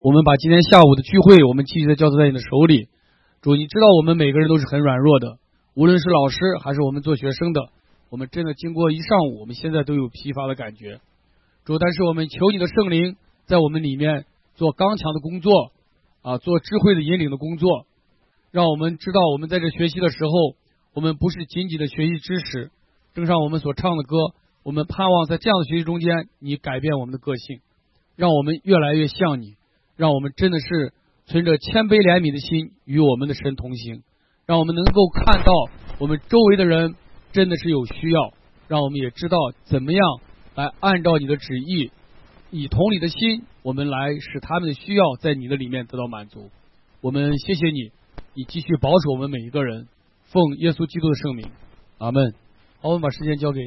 我们把今天下午的聚会，我们继续的交托在你的手里。主，你知道我们每个人都是很软弱的，无论是老师还是我们做学生的，我们真的经过一上午，我们现在都有疲乏的感觉。主，但是我们求你的圣灵在我们里面做刚强的工作，做智慧的引领的工作，让我们知道我们在这学习的时候，我们不是仅仅的学习知识，正像我们所唱的歌，我们盼望在这样的学习中间，你改变我们的个性，让我们越来越像你，让我们真的是存着谦卑怜悯的心与我们的神同行，让我们能够看到我们周围的人真的是有需要，让我们也知道怎么样来按照你的旨意，以同理的心，我们来使他们的需要在你的里面得到满足。我们谢谢你，你继续保守我们每一个人，奉耶稣基督的圣名，阿们。好，我们把时间交给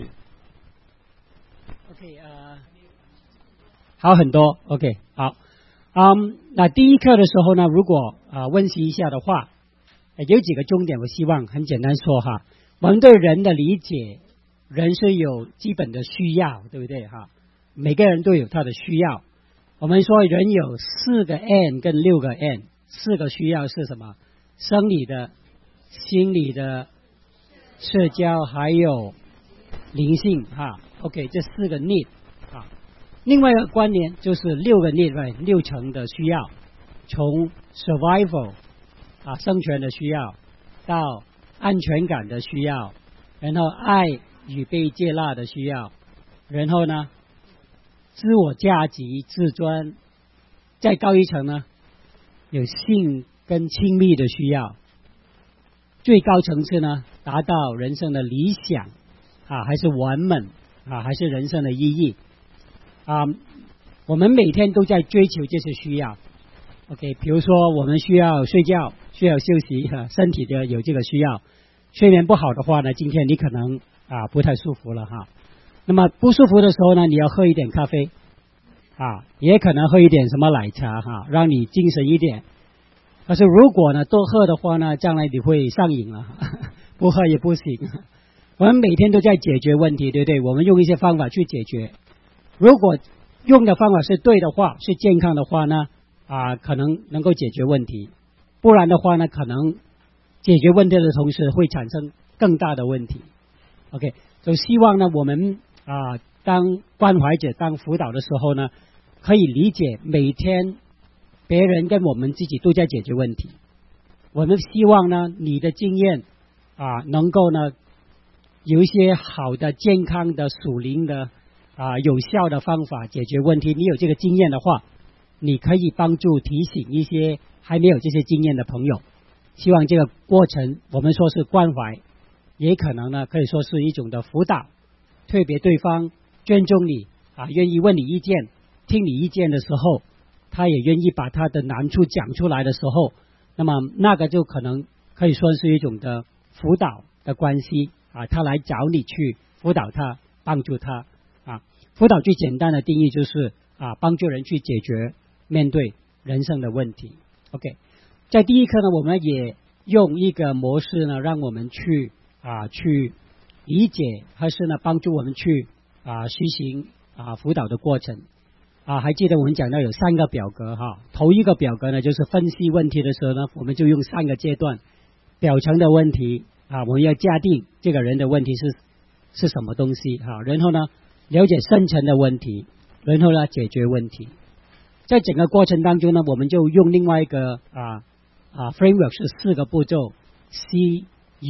OK 好很多 OK 好那第一课的时候呢，如果温习一下的话，有几个重点，我希望很简单说哈。我们对人的理解，人是有基本的需要，对不对哈？每个人都有他的需要。我们说人有4个 N 跟6个 N， 4个需要是什么？生理的、心理的、社交还有灵性哈。OK， 这4个 need 啊。另外一个观念就是6个 need， 6层的需要，从 survival 生存的需要，到安全感的需要，然后爱与被接纳的需要，然后呢自我价值、自尊，再高一层呢有性跟亲密的需要，最高层次呢达到人生的理想还是完美还是人生的意义我们每天都在追求这些需要 OK， 比如说我们需要睡觉，需要休息身体的有这个需要，睡眠不好的话呢，今天你可能不太舒服了哈。那么不舒服的时候呢，你要喝一点咖啡也可能喝一点什么奶茶让你精神一点。但是如果呢多喝的话呢，将来你会上瘾了不喝也不行。我们每天都在解决问题，对不对？我们用一些方法去解决，如果用的方法是对的话，是健康的话呢可能能够解决问题，不然的话呢，可能解决问题的同时会产生更大的问题。OK， 就希望呢我们当关怀者、当辅导的时候呢，可以理解每天别人跟我们自己都在解决问题。我们希望呢你的经验能够呢有一些好的、健康的、属灵的有效的方法解决问题。你有这个经验的话，你可以帮助提醒一些还没有这些经验的朋友。希望这个过程我们说是关怀，也可能呢可以说是一种的辅导，特别对方尊重你愿意问你意见，听你意见的时候，他也愿意把他的难处讲出来的时候，那么那个就可能可以说是一种的辅导的关系他来找你去辅导他，帮助他辅导最简单的定义就是帮助人去解决面对人生的问题。 OK， 在第一课呢，我们也用一个模式呢，让我们去理解，还是呢帮助我们去实行辅导的过程还记得我们讲到有3个表格头一个表格呢就是分析问题的时候呢，我们就用3个阶段，表层的问题我们要假定这个人的问题是什么东西然后呢了解深层的问题，然后呢解决问题。在整个过程当中呢，我们就用另外一个framework 是4个步骤 CURE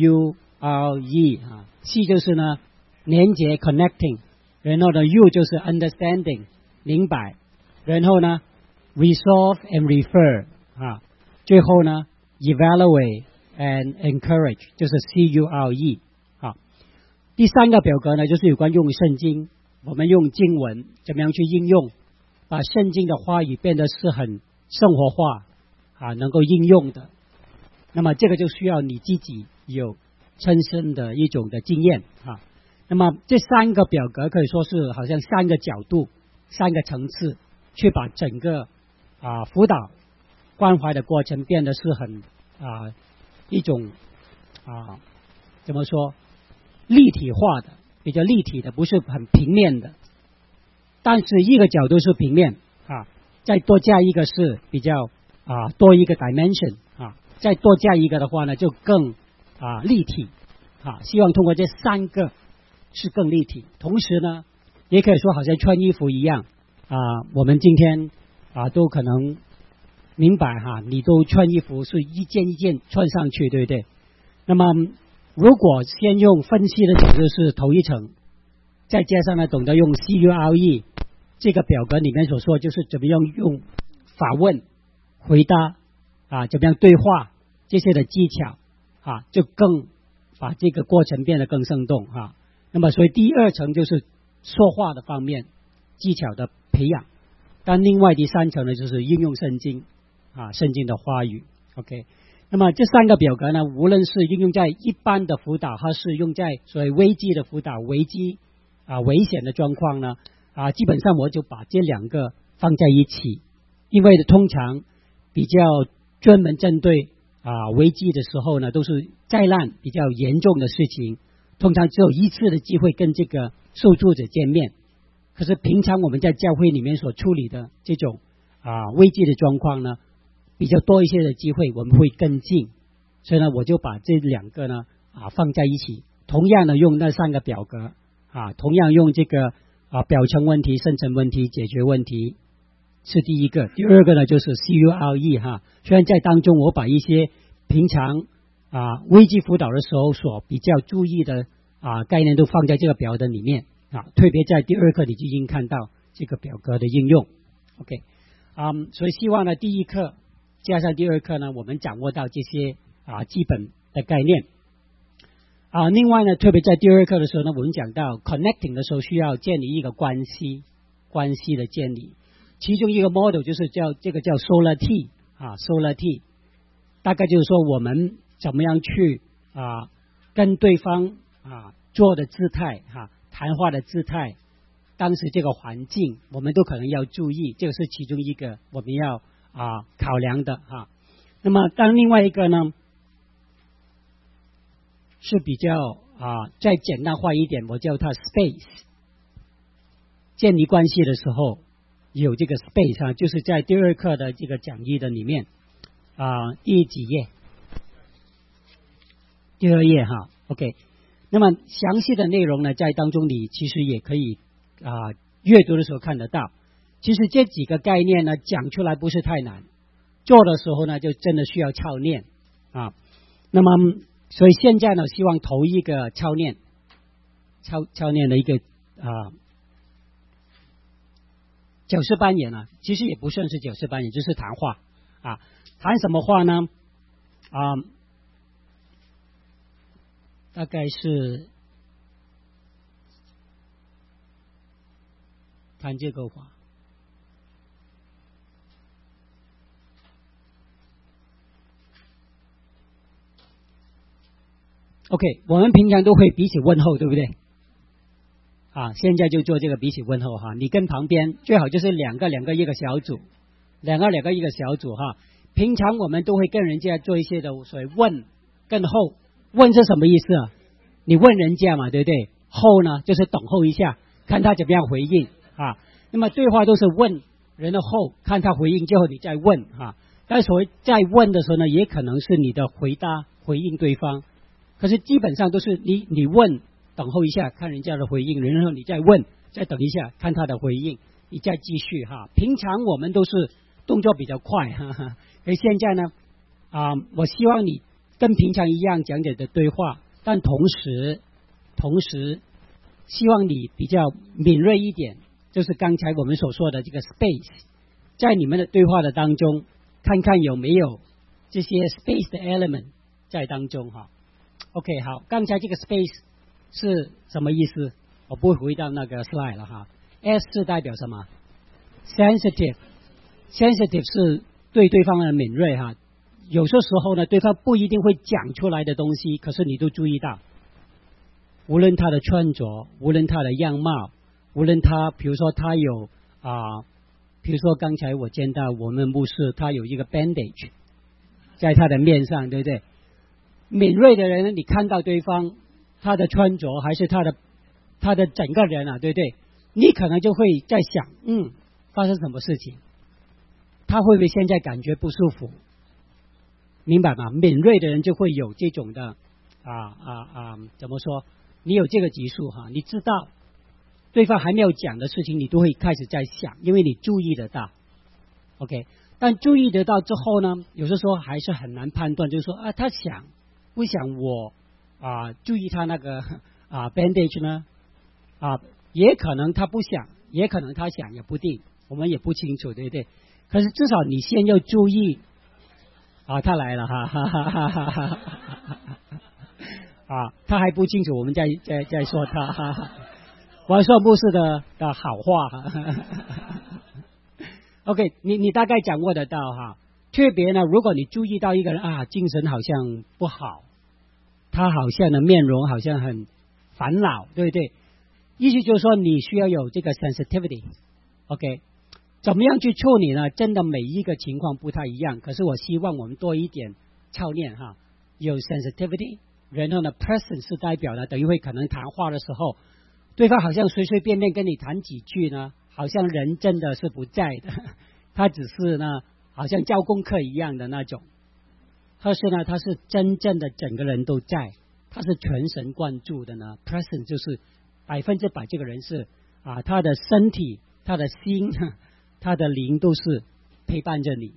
C 就是呢连接 connecting， 然后呢 U 就是 understanding 明白，然后呢 resolve and refer 最后呢 evaluate and encourage 就是 CURE 第3个表格呢就是有关用圣经，我们用经文怎么样去应用，把圣经的话语变得是很生活化能够应用的。那么这个就需要你自己有亲身的一种的经验那么这3个表格可以说是好像3个角度、3个层次，去把整个辅导关怀的过程变得是很一种怎么说立体化的，比较立体的，不是很平面的。但是一个角度是平面再多加一个是比较多一个 dimension 再多加一个的话呢就更立体希望通过这3个是更立体。同时呢也可以说好像穿衣服一样我们今天都可能明白你都穿衣服是一件一件穿上去，对不对？那么如果先用分析的角度是头一层，再加上呢懂得用 CURE 这个表格里面所说就是怎么样用法问回答怎么样对话这些的技巧就更把这个过程变得更生动那么所以第2层就是说话的方面技巧的培养，但另外第3层呢就是应用圣经圣经的话语。 OK， 那么这3个表格呢无论是应用在一般的辅导还是用在所谓危机的辅导危机危险的状况呢基本上我就把这2个放在一起，因为通常比较专门针对危机的时候呢都是灾难比较严重的事情，通常只有一次的机会跟这个受助者见面，可是平常我们在教会里面所处理的这种危机的状况呢比较多一些的机会我们会跟进，所以呢我就把这2个呢放在一起，同样的用那3个表格同样用这个表层问题深层问题解决问题是第一个。第2个呢就是 CURE 虽然在当中我把一些平常危机辅导的时候所比较注意的概念都放在这个表格里面特别在第2课你就已经看到这个表格的应用。 OK， 所以希望呢第1课加上第2课呢我们掌握到这些基本的概念另外呢特别在第2课的时候呢我们讲到 connecting 的时候需要建立一个关系的建立，其中一个 model 就是这个叫 Solar T Solar T 大概就是说我们怎么样去跟对方做的姿态谈话的姿态，当时这个环境我们都可能要注意，这个是其中一个我们要考量的那么当另外一个呢是比较再简单化一点，我叫它 space， 建立关系的时候有这个 space 就是在第2课的这个讲义的里面第几页？第2页OK， 那么详细的内容呢在当中你其实也可以阅读的时候看得到。其实这几个概念呢讲出来不是太难，做的时候呢就真的需要操练那么所以现在呢希望头一个操练的一个角色扮演其实也不算是角色扮演，就是谈话谈什么话呢大概是谈这个话OK， 我们平常都会彼此问候，对不对现在就做这个彼此问候你跟旁边最好就是两个一个小组，两个一个小组平常我们都会跟人家做一些的所谓问跟后，问是什么意思你问人家嘛，对不对？后呢就是等候一下看他怎么样回应那么对话都是问人的后，看他回应之后你再问但所谓在问的时候呢也可能是你的回答回应对方，可是基本上都是你问等候一下看人家的回应，然后你再问再等一下看他的回应，你再继续平常我们都是动作比较快而现在呢我希望你跟平常一样讲解的对话，但同时希望你比较敏锐一点，就是刚才我们所说的这个 space， 在你们的对话的当中看看有没有这些 space 的 element 在当中OK， 好，刚才这个 space 是什么意思？我不会回到那个 slide 了S 是代表什么？ sensitive 是对对方的敏锐有些时候呢对方不一定会讲出来的东西，可是你都注意到，无论他的穿着，无论他的样貌，无论他比如说他有比如说刚才我见到我们牧师他有一个 bandage 在他的面上，对不对？敏锐的人你看到对方他的穿着还是他的整个人对不对？你可能就会在想发生什么事情他会不会现在感觉不舒服？明白吗？敏锐的人就会有这种的怎么说？你有这个级数哈，你知道对方还没有讲的事情，你都会开始在想，因为你注意得到。OK， 但注意得到之后呢，有的时候还是很难判断，就是说他想不想我注意他那个bandage 呢？也可能他不想，也可能他想，也不定，我们也不清楚，对不对？可是至少你先要注意。他来了哈，他还不清楚，我们在说他，我说牧师的好话。OK， 你大概掌握得到哈。特别呢，如果你注意到一个人精神好像不好，他好像的面容好像很烦恼，对不对？意思就是说你需要有这个 sensitivity。OK。怎么样去处理呢？真的每一个情况不太一样，可是我希望我们多一点操练哈，有 sensitivity， 然后呢 presence 是代表呢，等于会可能谈话的时候，对方好像随随便便跟你谈几句呢，好像人真的是不在的，他只是呢好像教功课一样的那种，可是呢他是真正的整个人都在，他是全神贯注的呢 presence 就是100%这个人是他的身体他的心他的灵都是陪伴着你。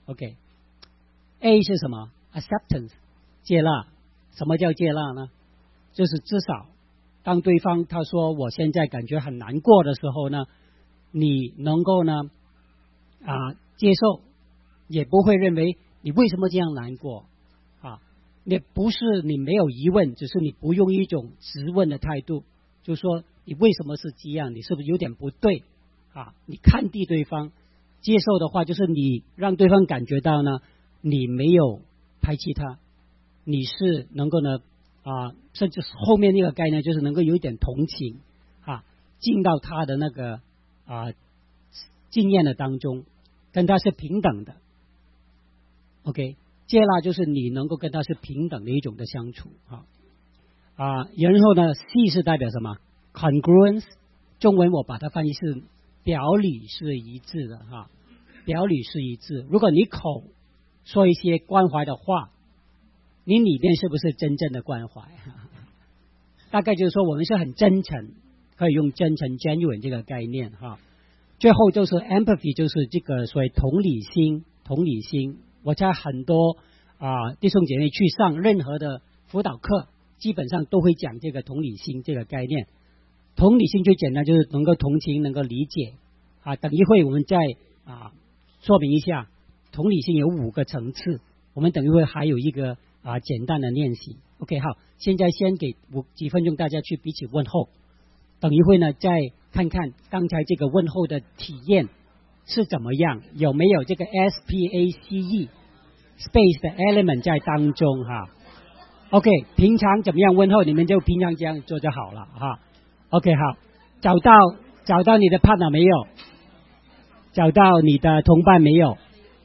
OK，A 是什么？ Acceptance， 接纳。什么叫接纳呢？就是至少当对方他说我现在感觉很难过的时候呢，你能够呢接受，也不会认为你为什么这样难过也不是你没有疑问，只是你不用一种质问的态度，就说你为什么是这样，你是不是有点不对你看低对方。接受的话就是你让对方感觉到呢，你没有排斥他，你是能够呢甚至后面那个概念就是能够有一点同情进到他的那个经验的当中，跟他是平等的。 OK， 接纳就是你能够跟他是平等的一种的相处然后呢 C 是代表什么？ Congruence， 中文我把它翻译是表里是一致的表里是一致。如果你口说一些关怀的话，你里面是不是真正的关怀？大概就是说我们是很真诚，可以用真诚 genuine 这个概念最后就是 empathy， 就是这个所谓同理心。我猜很多弟兄姐妹去上任何的辅导课，基本上都会讲这个同理心这个概念。同理心最简单就是能够同情，能够理解等一会我们再说明一下，同理心有5个层次，我们等一会还有一个简单的练习。 OK， 好，现在先给几分钟大家去彼此问候，等一会呢再看看刚才这个问候的体验是怎么样，有没有这个 SPACE space 的 element 在当中OK， 平常怎么样问候，你们就平常这样做就好了OK， 好，找到你的 partner 没有？找到你的同伴没有？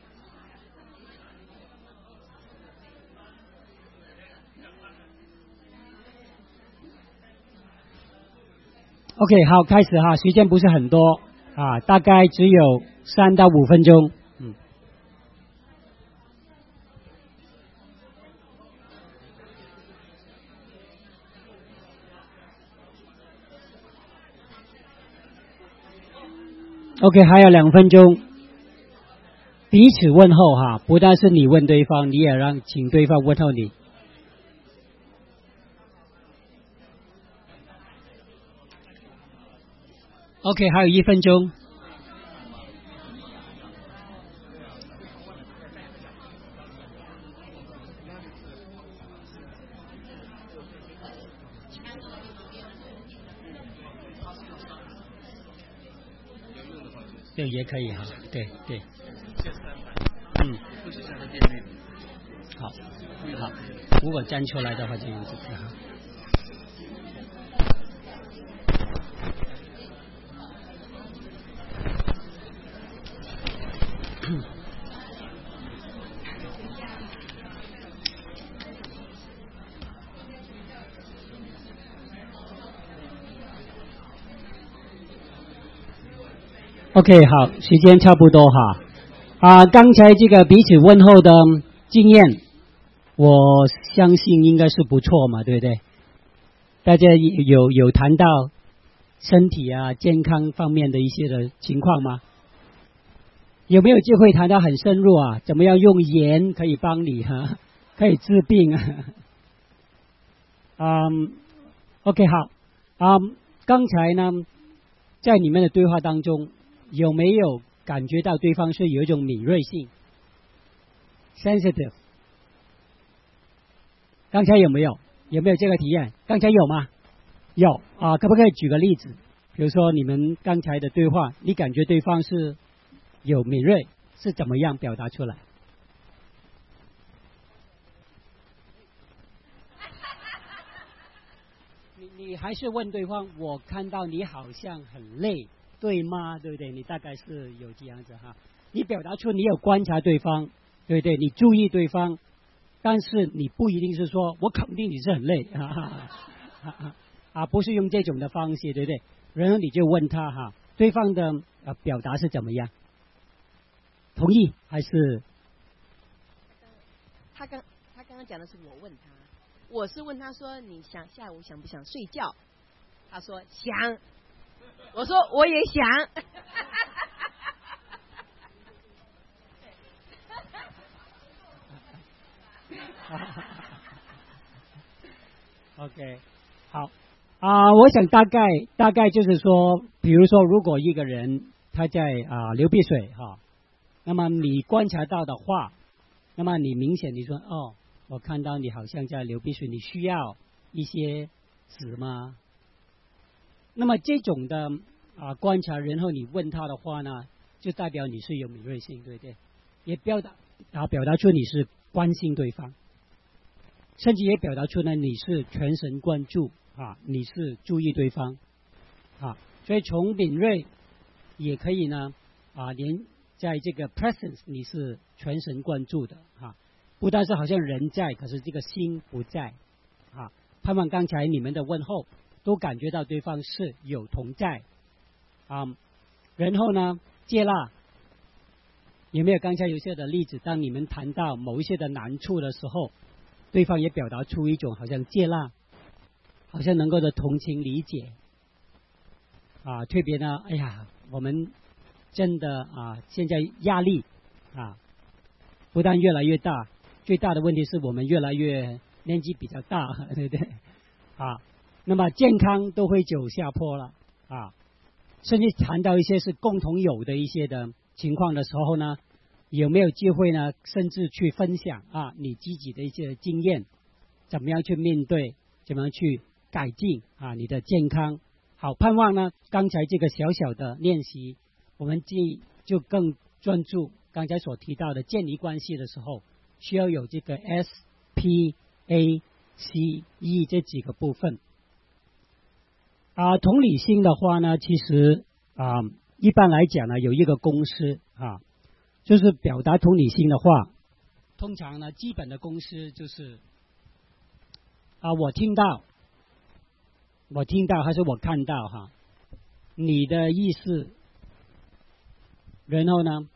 OK， 好，开始时间不是很多大概只有3到5分钟。OK， 还有2分钟，彼此问候不但是你问对方，你也请对方问候你。OK， 还有1分钟。对，也可以对。好，如果站出来的话就用这个OK， 好，时间差不多刚才这个彼此问候的经验，我相信应该是不错嘛，对不对？大家有谈到身体啊、健康方面的一些的情况吗？有没有机会谈到很深入啊？怎么样用盐可以帮你可以治病？OK 好，刚才呢，在你们的对话当中，有没有感觉到对方是有一种敏锐性 ，sensitive？ 刚才有没有这个体验？刚才有吗？有可不可以举个例子？比如说你们刚才的对话，你感觉对方是有敏锐，是怎么样表达出来？你还是问对方，我看到你好像很累，对吗？对不对？你大概是有这样子你表达出你有观察对方，对不对？你注意对方，但是你不一定是说我肯定你是很累不是用这种的方式，对不对？然后你就问他对方的表达是怎么样？同意还是？ 他刚刚讲的是我问他，我是问他说你下午想不想睡觉？他说想，我说我也想。 OK， 好我想大概就是说，比如说，如果一个人他在流鼻水那么你观察到的话，那么你明显你说我看到你好像在流鼻水，你需要一些纸吗？那么这种的观察，然后你问他的话呢，就代表你是有敏锐性，对不对？也表达出你是关心对方，甚至也表达出呢你是全神贯注你是注意对方所以从敏锐也可以呢连在这个 presence 你是全神贯注的不但是好像人在，可是这个心不在盼望刚才你们的问候都感觉到对方是有同在然后呢接纳，有没有刚才有些的例子，当你们谈到某一些的难处的时候，对方也表达出一种好像接纳，好像能够的同情理解特别呢哎呀我们真的现在压力不但越来越大，最大的问题是我们越来越年纪比较大，对不对那么健康都会走下坡了甚至谈到一些是共同有的一些的情况的时候呢，有没有机会呢甚至去分享你自己的一些经验，怎么样去面对，怎么样去改进你的健康。好，盼望呢刚才这个小小的练习，我们就更专注刚才所提到的建立关系的时候，需要有这个 S、P、A、C、E 这几个部分同理心的话呢，其实一般来讲呢有一个公式就是表达同理心的话，通常呢基本的公式就是我听到还是我看到你的意思，然后呢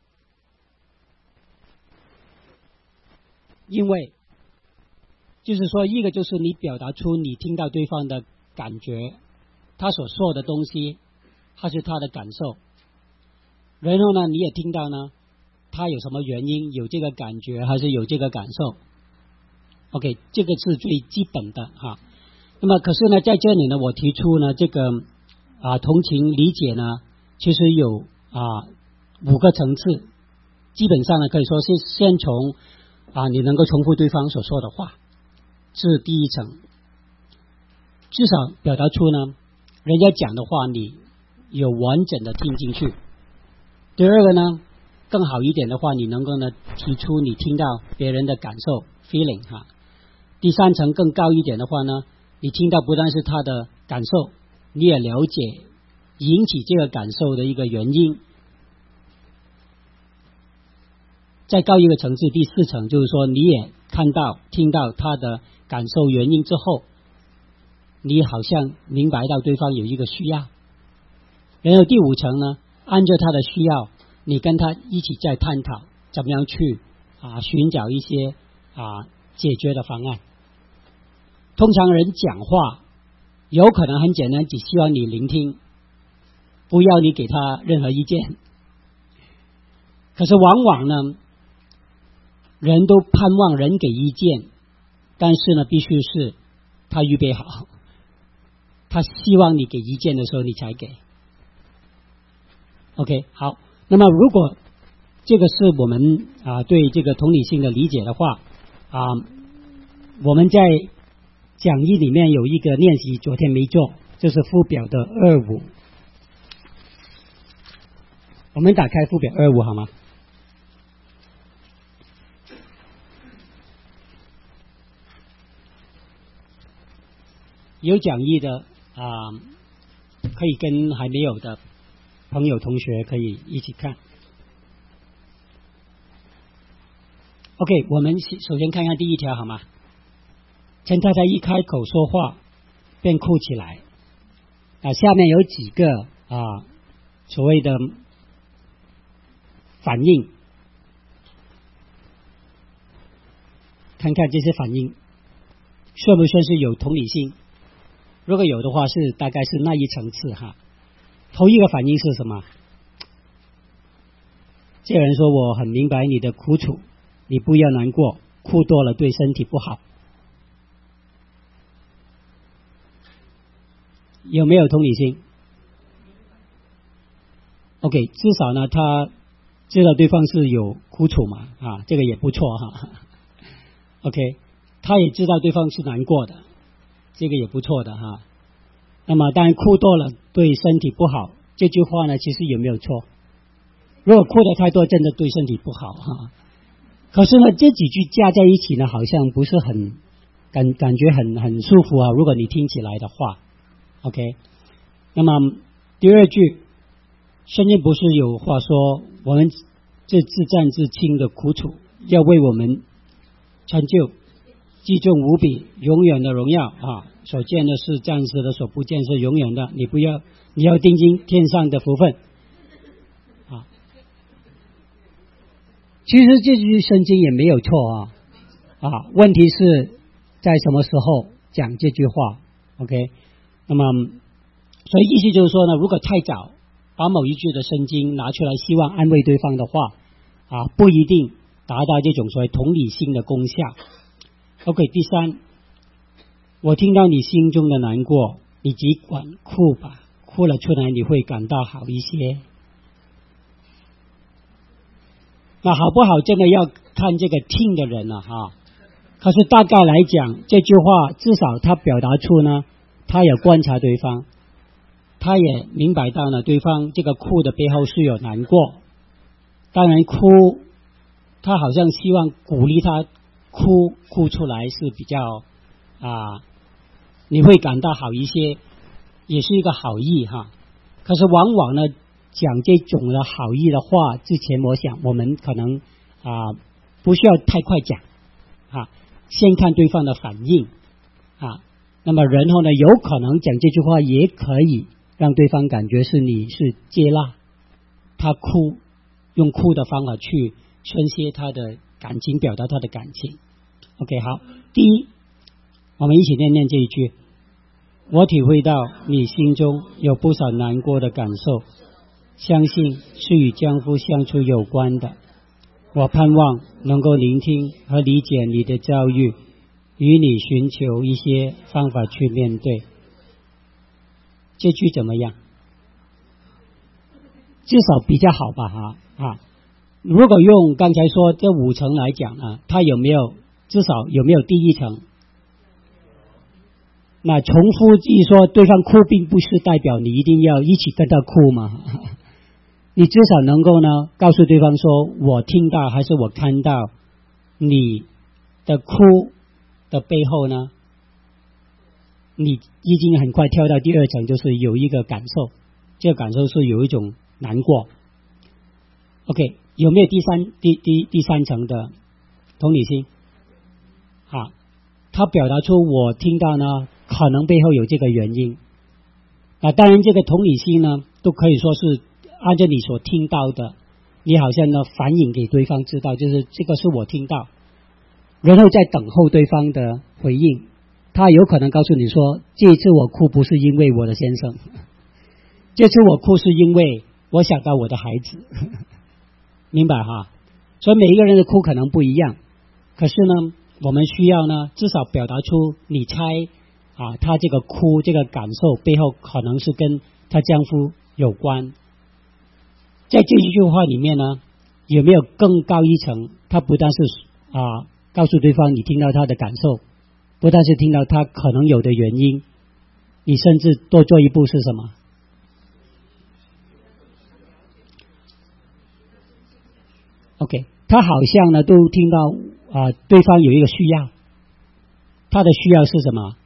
因为就是说一个就是你表达出你听到对方的感觉，他所说的东西还是他的感受，然后呢你也听到呢他有什么原因有这个感觉还是有这个感受。 OK， 这个是最基本的那么可是呢在这里呢我提出呢这个同情理解呢其实有5个层次，基本上呢可以说是先从你能够重复对方所说的话是第一层，至少表达出呢人家讲的话你有完整的听进去。第二个呢更好一点的话，你能够呢提出你听到别人的感受 feeling 第三层更高一点的话呢，你听到不但是他的感受，你也了解引起这个感受的一个原因。再高一个层次，第4层就是说你也看到听到他的感受原因之后，你好像明白到对方有一个需要，然后第5层呢按照他的需要你跟他一起在探讨怎么样去寻找一些解决的方案。通常人讲话有可能很简单，只希望你聆听，不要你给他任何意见。可是往往呢，人都盼望人给意见，但是呢，必须是他预备好，他希望你给意见的时候你才给。OK， 好，那么如果这个是我们对这个同理心的理解的话我们在讲义里面有一个练习，昨天没做，就是附表的25。我们打开附表25好吗？有讲义的可以跟还没有的朋友同学可以一起看。OK， 我们首先看看第一条好吗？陈太太一开口说话便哭起来。下面有几个所谓的反应，看看这些反应算不算是有同理心？如果有的话，大概是那一层次哈。头一个反应是什么？这个人说：“我很明白你的苦楚，你不要难过，哭多了对身体不好。”有没有同理心 ？OK， 至少呢，他知道对方是有苦楚嘛，这个也不错哈。OK， 他也知道对方是难过的，这个也不错的哈。那么当然哭多了对身体不好，这句话呢其实有没有错？如果哭得太多真的对身体不好哈。可是呢这几句加在一起呢好像不是很感觉很舒服如果你听起来的话。OK， 那么第二句，圣经不是有话说我们这自战自清的苦楚要为我们成就极重无比永远的荣耀所见的是暂时的，所不见是永远的。你要定睛天上的福分其实这句圣经也没有错问题是在什么时候讲这句话 OK， 那么所以意思就是说呢，如果太早把某一句的圣经拿出来希望安慰对方的话不一定达到这种所谓同理心的功效。 OK， 第三，我听到你心中的难过，你只管哭吧，哭了出来你会感到好一些。那好不好真的要看这个听的人了可是大概来讲，这句话至少他表达出呢，他也观察对方，他也明白到呢对方这个哭的背后是有难过。当然哭他好像希望鼓励他哭出来是比较你会感到好一些，也是一个好意可是往往呢讲这种的好意的话之前，我想我们可能不需要太快讲先看对方的反应那么然后呢有可能讲这句话也可以让对方感觉你是接纳他哭，用哭的方法去宣泄他的感情，表达他的感情。 OK， 好，第一，我们一起念这一句：我体会到你心中有不少难过的感受，相信是与丈夫相处有关的。我盼望能够聆听和理解你的遭遇，与你寻求一些方法去面对。这句怎么样？至少比较好吧如果用刚才说这5层来讲它有没有至少有没有第一层？那重复一说对方哭并不是代表你一定要一起跟他哭嘛你至少能够呢告诉对方说，我听到还是我看到你的哭的背后呢，你已经很快跳到第2层，就是有一个感受，这个感受是有一种难过。 OK， 有没有第三层的同理心他表达出我听到呢可能背后有这个原因当然这个同理心呢都可以说是按照你所听到的你好像呢反映给对方知道，就是这个是我听到，然后再等候对方的回应。他有可能告诉你说，这次我哭不是因为我的先生，这次我哭是因为我想到我的孩子，明白哈？所以每一个人的哭可能不一样，可是呢，我们需要呢至少表达出你猜他这个哭这个感受背后可能是跟她丈夫有关。在这一句话里面呢，有没有更高一层？他不但是告诉对方你听到他的感受，不但是听到他可能有的原因，你甚至多做一步是什么？OK， 他好像呢都听到对方有一个需要，他的需要是什么？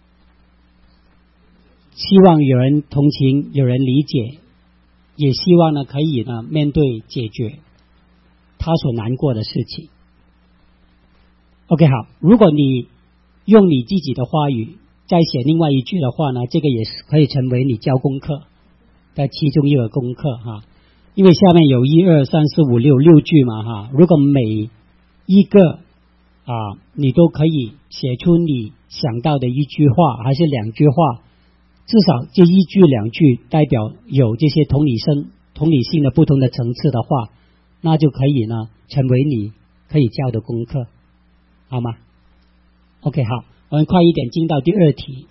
希望有人同情，有人理解，也希望呢可以呢面对解决他所难过的事情。OK， 好，如果你用你自己的话语再写另外一句的话呢，这个也是可以成为你教功课的其中一个功课哈。因为下面有1、2、3、4、5、6句嘛哈，如果每一个你都可以写出你想到的一句话还是2句话，至少这1句2句代表有这些同理性的不同的层次的话，那就可以呢成为你可以教的功课，好吗 ？OK， 好，我们快一点进到第2题。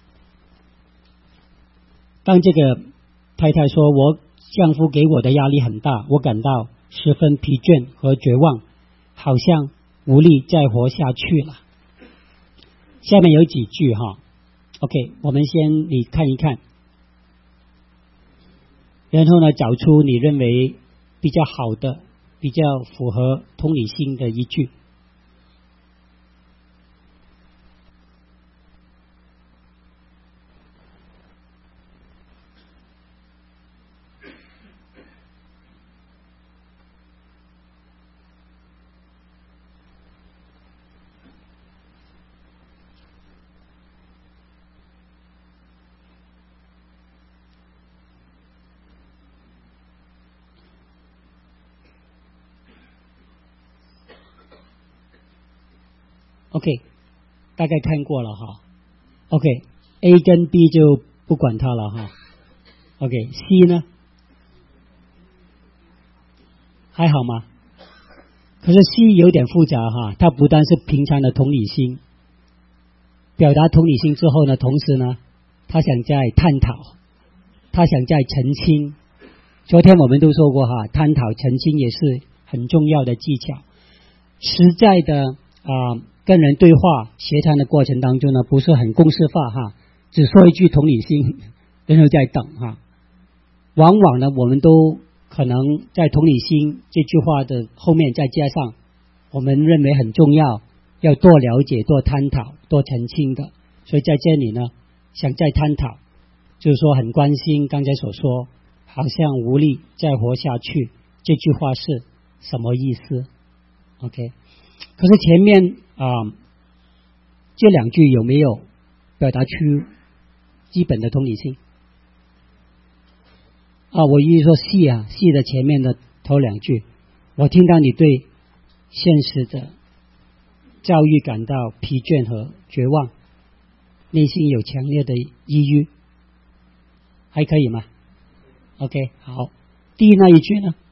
当这个太太说我丈夫给我的压力很大，我感到十分疲倦和绝望，好像无力再活下去了。下面有几句哈 ，OK， 我们先你看一看，然后呢找出你认为比较好的、比较符合同理心的一句。OK， 大概看过了哈。OK，A 跟 B 就不管它了哈。OK，C 呢？还好吗？可是 C 有点复杂哈，它不但是平常的同理心，表达同理心之后呢，同时呢，他想再探讨，他想再澄清。昨天我们都说过哈，探讨澄清也是很重要的技巧。实在的跟人对话协谈的过程当中呢，不是很公式化哈，只说一句同理心，然后再等哈。往往呢，我们都可能在同理心这句话的后面再加上我们认为很重要，要多了解、多探讨、多澄清的。所以在这里呢，想再探讨，就是说很关心刚才所说，好像无力再活下去这句话是什么意思 ？OK。可是前面这2句有没有表达出基本的同理心？我意思说戏的前面的头2句，我听到你对现实的遭遇感到疲倦和绝望，内心有强烈的抑郁，还可以吗 ？OK， 好。第一那一句呢？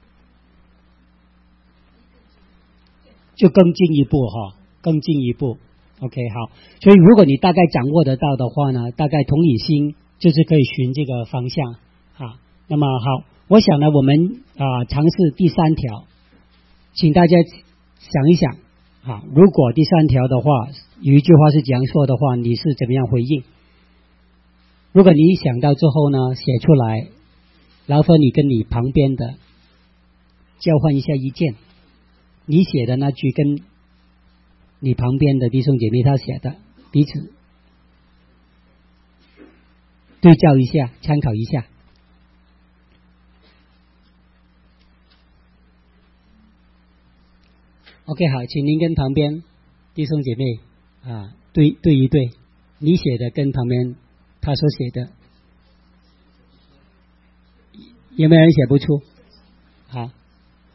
就更进一步哈，更进一步 ，OK， 好。所以如果你大概掌握得到的话呢，大概同理心就是可以循这个方向啊。那么好，我想呢，我们尝试第3条，请大家想一想如果第3条的话，有一句话是这样说的话，你是怎么样回应？如果你想到之后呢，写出来，劳烦你跟你旁边的交换一下意见。你写的那句跟你旁边的弟兄姐妹他写的彼此对照一下，参考一下。OK， 好，请您跟旁边弟兄姐妹对一对，你写的跟旁边他所写的，有没有人写不出？好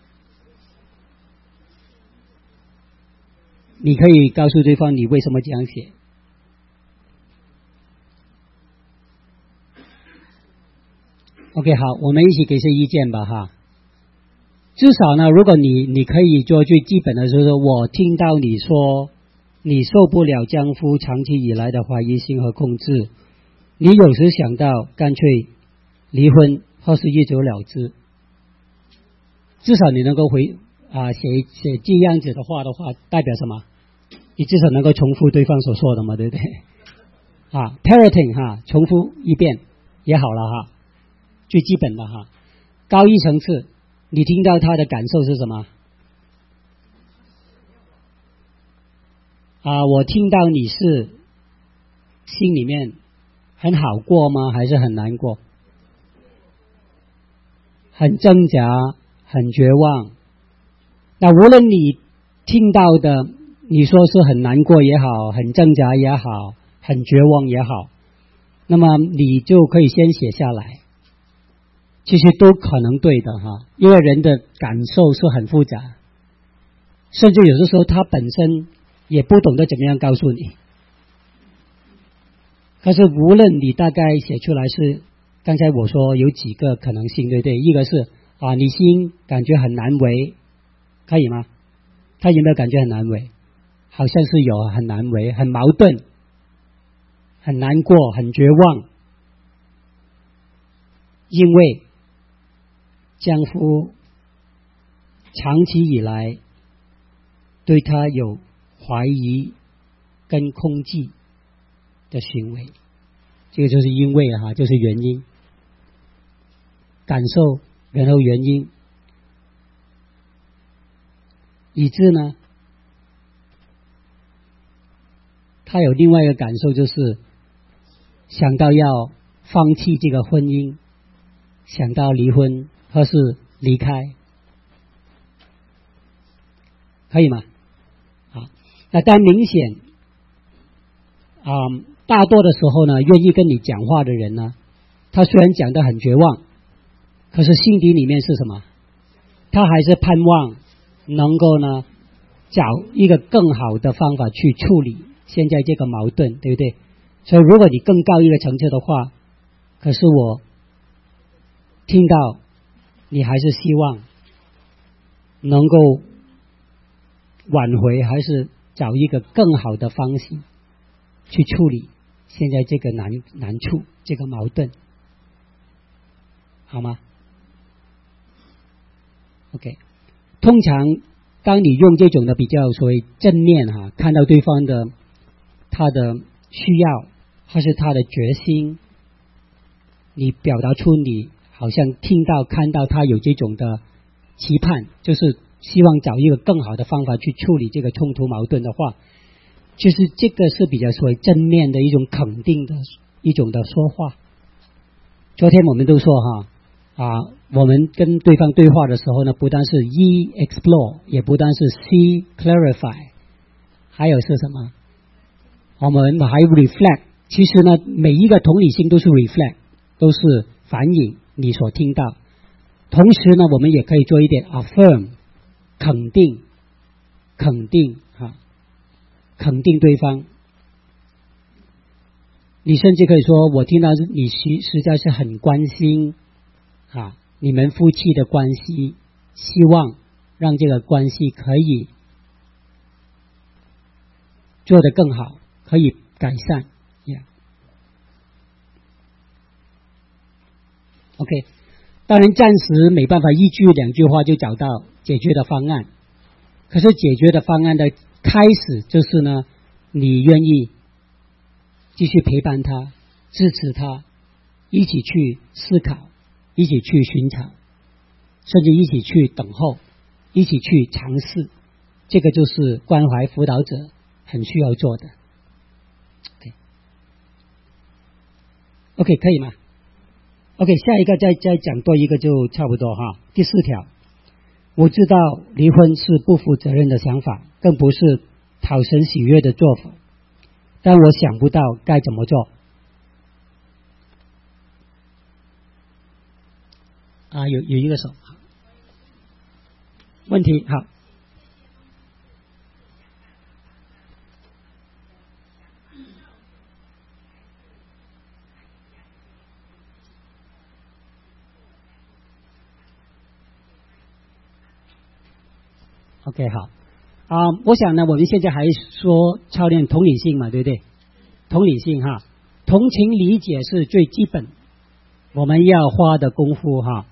你可以告诉对方你为什么这样写。OK， 好，我们一起给些意见吧哈。至少呢，如果你可以做最基本的，就是说我听到你说你受不了丈夫长期以来的怀疑心和控制，你有时想到干脆离婚或是一走了之。至少你能够写这样子的话，代表什么？你至少能够重复对方所说的嘛，对不对？parroting 重复一遍也好了哈，最基本的哈。高一层次，你听到他的感受是什么？我听到你是心里面很好过吗？还是很难过？很挣扎，很绝望。那无论你听到的，你说是很难过也好，很挣扎也好，很绝望也好，那么你就可以先写下来。其实都可能对的哈，因为人的感受是很复杂，甚至有的时候他本身也不懂得怎么样告诉你。可是无论你大概写出来是，刚才我说有几个可能性，对不对？一个是你心感觉很难为，可以吗？他有没有感觉很难为？好像是有，很难为，很矛盾，很难过，很绝望，因为丈夫长期以来对他有怀疑跟控制的行为，这个就是因为就是原因，感受然后原因，以致呢他有另外一个感受，就是想到要放弃这个婚姻，想到离婚或是离开，可以吗？好，那当然明显大多的时候呢，愿意跟你讲话的人呢，他虽然讲得很绝望，可是心底里面是什么？他还是盼望能够呢找一个更好的方法去处理现在这个矛盾，对不对？所以如果你更高一个层次的话，可是我听到你还是希望能够挽回，还是找一个更好的方式去处理现在这个难处，这个矛盾，好吗 ？OK， 通常当你用这种的比较所谓正面看到对方的他的需要或是他的决心，你表达出你好像听到看到他有这种的期盼，就是希望找一个更好的方法去处理这个冲突矛盾的话，其实这个是比较所谓正面的一种肯定的一种的说话。昨天我们都说我们跟对方对话的时候呢，不但是 E explore， 也不但是 C clarify， 还有是什么？我们还 reflect。其实呢，每一个同理心都是 reflect， 都是反映你所听到。同时呢，我们也可以做一点 affirm， 肯定对方。你甚至可以说，我听到你实在是很关心你们夫妻的关系，希望让这个关系可以做得更好，可以改善。OK， 当然暂时没办法一句两句话就找到解决的方案，可是解决的方案的开始就是呢，你愿意继续陪伴他，支持他，一起去思考，一起去寻找，甚至一起去等候，一起去尝试，这个就是关怀辅导者很需要做的。OK， 可以吗？OK， 下一个再讲多一个就差不多第4条，我知道离婚是不负责任的想法，更不是讨神喜悦的做法，但我想不到该怎么做。有一个手，问题好。 OK， 好。我想呢，我们现在还说操练同理心嘛，对不对？同理心哈，同情理解是最基本，我们要花的功夫哈。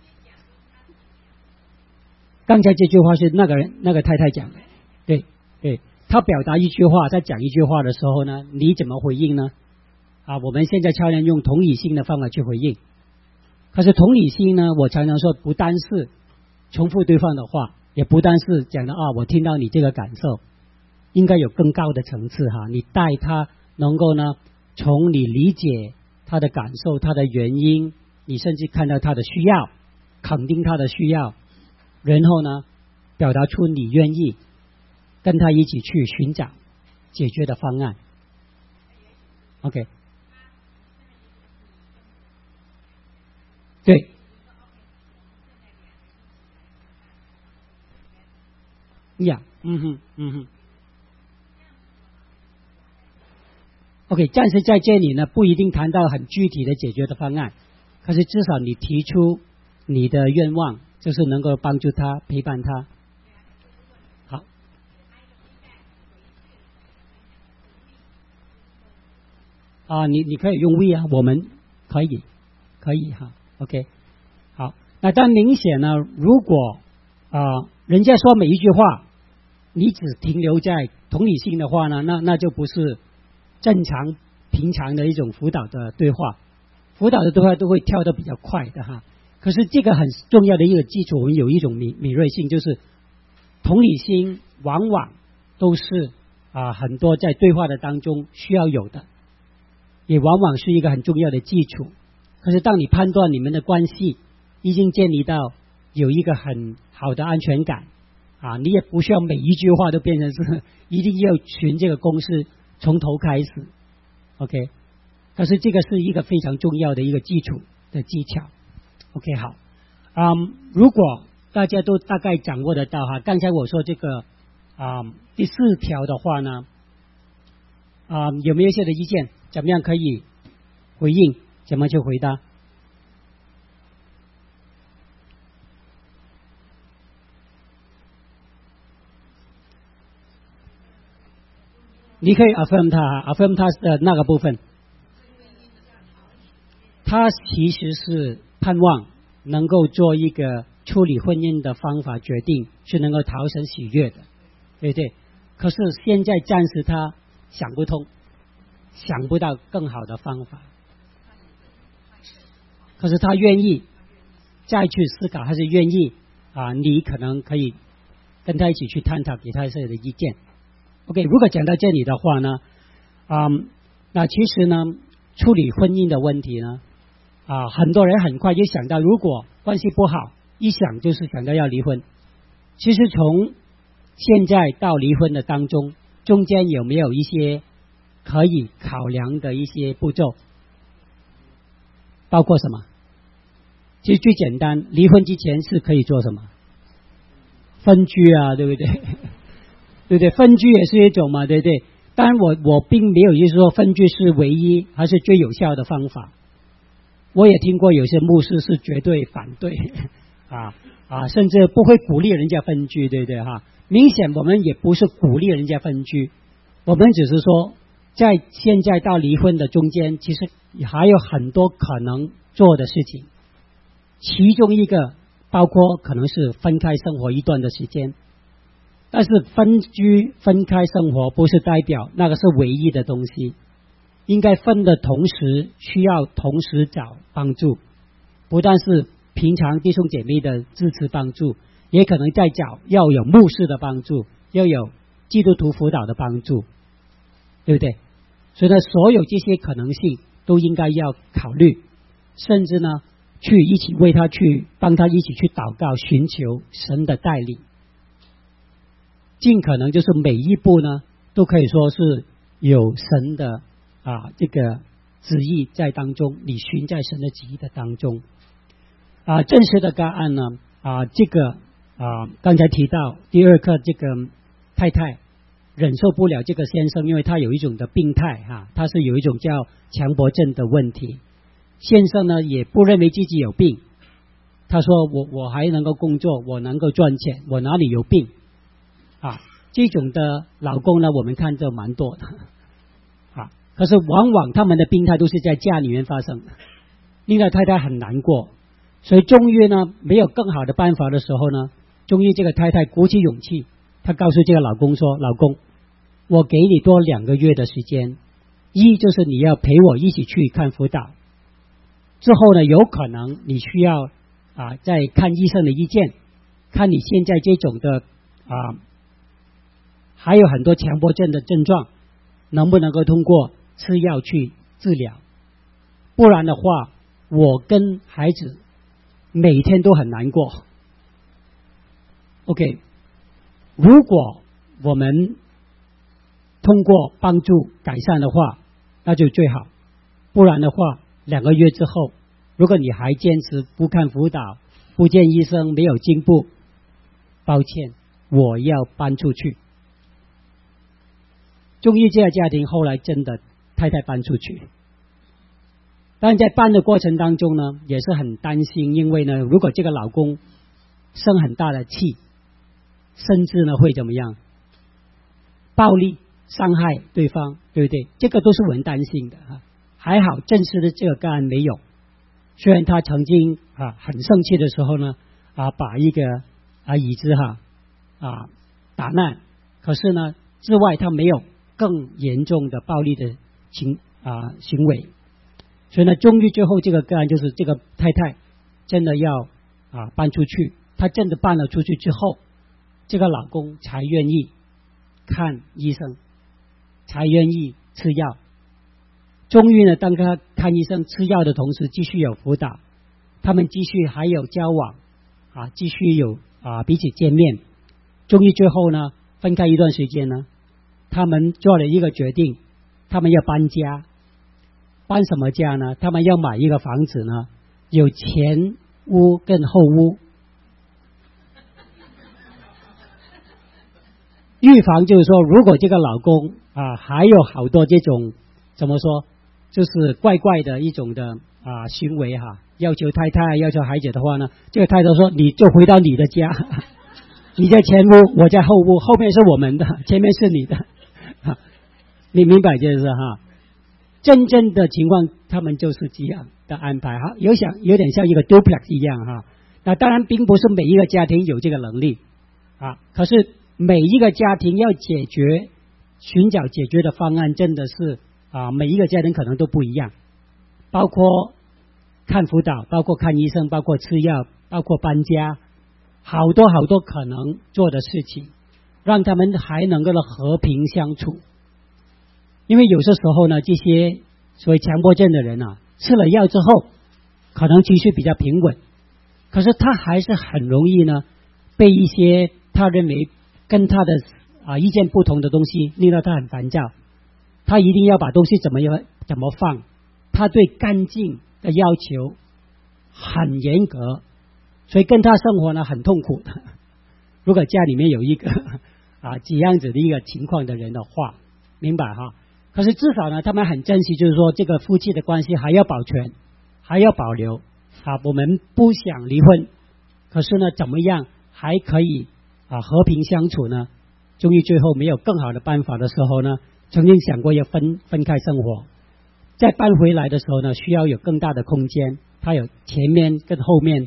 刚才这句话是那个太太讲的，对对，她表达一句话，在讲一句话的时候呢，你怎么回应呢？我们现在操练用同理心的方法去回应。可是同理心呢，我常常说，不单是重复对方的话，也不单是讲的我听到你这个感受，应该有更高的层次哈。你带他能够呢，从你理解他的感受、他的原因，你甚至看到他的需要，肯定他的需要，然后呢，表达出你愿意跟他一起去寻找解决的方案。OK。对，呀，OK， 暂时在这里呢，不一定谈到很具体的解决的方案，可是至少你提出你的愿望，就是能够帮助他、陪伴他。好，你可以用 we 我们可以哈。OK， 好，那但明显呢，如果人家说每一句话，你只停留在同理心的话呢，那就不是正常平常的一种辅导的对话。辅导的对话都会跳得比较快的哈。可是这个很重要的一个基础，我们有一种敏锐性，就是同理心往往都是很多在对话的当中需要有的，也往往是一个很重要的基础。可是当你判断你们的关系已经建立到有一个很好的安全感你也不需要每一句话都变成是一定要循这个公式从头开始 OK， 可是这个是一个非常重要的一个基础的技巧 OK， 好如果大家都大概掌握得到刚才我说这个第4条的话呢有没有一些的意见？怎么样可以回应？怎么去回答？你可以 affirm 他的那个部分，他其实是盼望能够做一个处理婚姻的方法决定，是能够讨神喜悦的，对不对？可是现在暂时他想不通，想不到更好的方法。可是他愿意再去思考，还是愿意你可能可以跟他一起去探讨，给他一些的意见。OK， 如果讲到这里的话呢，那其实呢，处理婚姻的问题呢，很多人很快就想到，如果关系不好，一想就是想到要离婚。其实从现在到离婚的当中，中间有没有一些可以考量的一些步骤？包括什么？其实最简单，离婚之前是可以做什么？分居对不对？对不对？分居也是一种嘛，对不对？当然我并没有就是说分居是唯一还是最有效的方法。我也听过有些牧师是绝对反对甚至不会鼓励人家分居，对不对明显我们也不是鼓励人家分居，我们只是说在现在到离婚的中间，其实还有很多可能做的事情，其中一个包括可能是分开生活一段的时间。但是分居分开生活不是代表那个是唯一的东西，应该分的同时需要同时找帮助，不但是平常弟兄姐妹的支持帮助，也可能在找要有牧师的帮助，要有基督徒辅导的帮助，对不对？所以呢，所有这些可能性都应该要考虑，甚至呢去一起为他去帮他一起去祷告，寻求神的带领，尽可能就是每一步呢都可以说是有神的这个旨意在当中，你寻在神的旨意的当中正式的个案呢这个刚才提到第2课，这个太太忍受不了这个先生，因为他有一种的病态他是有一种叫强迫症的问题。先生呢也不认为自己有病，他说我还能够工作，我能够赚钱，我哪里有病？ 这种的老公呢，我们看着蛮多的可是往往他们的病态都是在家里面发生的，令到太太很难过。所以终于呢，没有更好的办法的时候呢，终于这个太太鼓起勇气，她告诉这个老公说：“老公，我给你多2个月的时间，一就是你要陪我一起去看辅导，之后呢，有可能你需要再看医生的意见，看你现在这种的还有很多强迫症的症状，能不能够通过吃药去治疗？不然的话，我跟孩子每天都很难过。OK， 如果我们通过帮助改善的话，那就最好。不然的话，2个月之后，如果你还坚持不看辅导、不见医生，没有进步，抱歉，我要搬出去。”终于这个家庭后来真的太太搬出去，但在搬的过程当中呢，也是很担心，因为呢，如果这个老公生很大的气，甚至呢会怎么样？暴力伤害对方，对不对？这个都是我们担心的还好正式的这个个案没有，虽然他曾经很生气的时候呢把一个椅子打烂，可是呢之外他没有更严重的暴力的行为。所以呢，终于最后这个个案就是这个太太真的要搬出去，她真的搬了出去之后，这个老公才愿意看医生，才愿意吃药。终于呢，当他看医生吃药的同时，继续有辅导，他们继续还有交往继续有彼此见面。终于最后呢，分开一段时间呢，他们做了一个决定，他们要搬家。搬什么家呢？他们要买一个房子呢，有前屋跟后屋。预防就是说，如果这个老公还有好多这种怎么说，就是怪怪的一种的行为要求太太要求孩子的话呢，这个太太说你就回到你的家，你在前屋，我在后屋，后面是我们的，前面是你的你明白就是真正的情况，他们就是这样的安排有点像一个 duplex 一样那当然并不是每一个家庭有这个能力可是每一个家庭要寻找解决的方案，真的是每一个家庭可能都不一样，包括看辅导，包括看医生，包括吃药，包括搬家，好多可能做的事情，让他们还能够和平相处。因为有些时候呢，这些所谓强迫症的人吃了药之后可能情绪比较平稳，可是他还是很容易呢被一些他认为跟他的意见不同的东西令到他很烦躁，他一定要把东西怎么放，他对干净的要求很严格，所以跟他生活呢很痛苦的。如果家里面有一个这样子的一个情况的人的话，明白可是至少呢，他们很珍惜，就是说这个夫妻的关系还要保全，还要保留我们不想离婚，可是呢，怎么样还可以和平相处呢？终于最后没有更好的办法的时候呢，曾经想过要分开生活，再搬回来的时候呢，需要有更大的空间，他有前面跟后面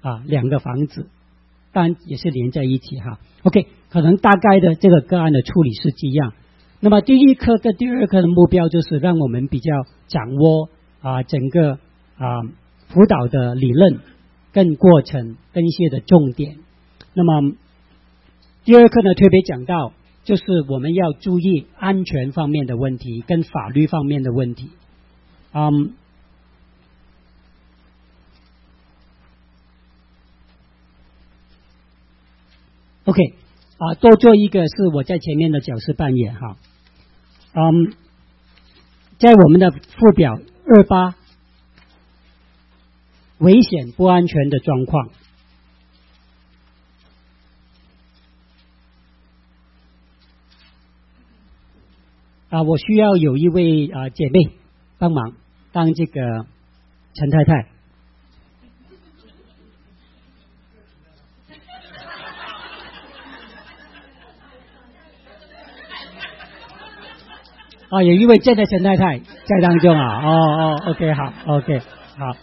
2个房子，当然也是连在一起OK， 可能大概的这个个案的处理是这样。那么第1课跟第2课的目标就是让我们比较掌握整个辅导的理论跟过程跟一些的重点。那么第2课呢特别讲到就是我们要注意安全方面的问题跟法律方面的问题。OK， 多做一个是我在前面的角色扮演在我们的附表28，危险不安全的状况。我需要有一位姐妹帮忙当这个陈太太。 有一位真的陈太太在当中啊。OK 好 OK 好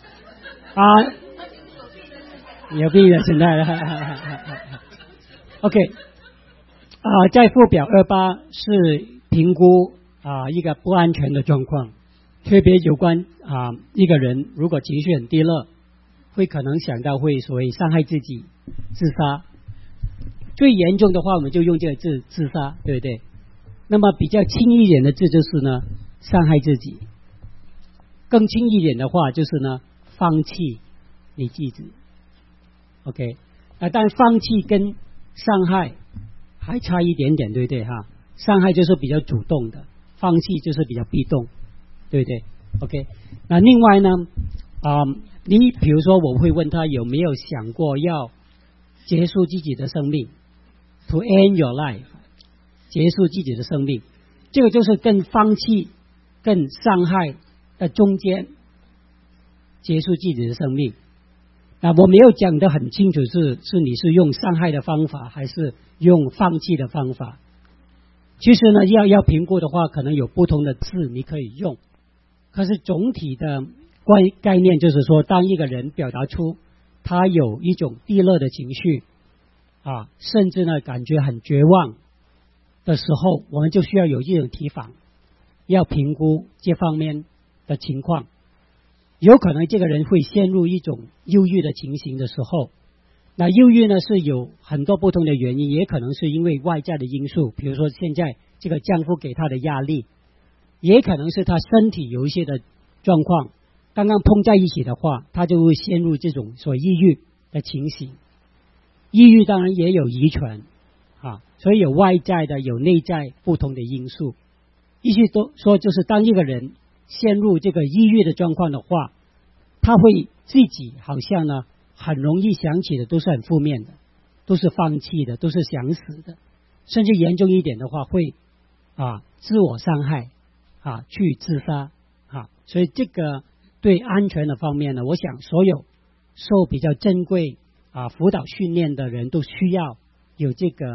有病的陈太太。OK 在附表28是评估一个不安全的状况，特别有关一个人如果情绪很低落，会可能想到会所谓伤害自己、自杀。最严重的话，我们就用这个字自杀，对不对？那么比较轻一点的字就是呢，伤害自己；更轻一点的话就是呢，放弃你自己。OK， 但放弃跟伤害还差一点点，对不对哈？伤害就是比较主动的，放弃就是比较被动，对不对 ？OK， 那另外呢，你比如说我会问他有没有想过要结束自己的生命 ，to end your life， 结束自己的生命，这个就是跟放弃、跟伤害的中间结束自己的生命。那我没有讲得很清楚是你是用伤害的方法还是用放弃的方法。其实呢，要评估的话，可能有不同的字你可以用，可是总体的概念就是说，当一个人表达出他有一种低落的情绪甚至呢感觉很绝望的时候，我们就需要有这种提防，要评估这方面的情况。有可能这个人会陷入一种忧郁的情形的时候，那忧郁呢是有很多不同的原因，也可能是因为外在的因素，比如说现在这个丈夫给他的压力，也可能是他身体有一些的状况，刚刚碰在一起的话，他就会陷入这种所抑郁的情形。抑郁当然也有遗传所以有外在的有内在不同的因素。意思都说就是当一个人陷入这个抑郁的状况的话，他会自己好像呢很容易想起的都是很负面的，都是放弃的，都是想死的，甚至严重一点的话会自我伤害去自杀所以这个对安全的方面呢，我想所有受比较珍贵辅导训练的人都需要有这个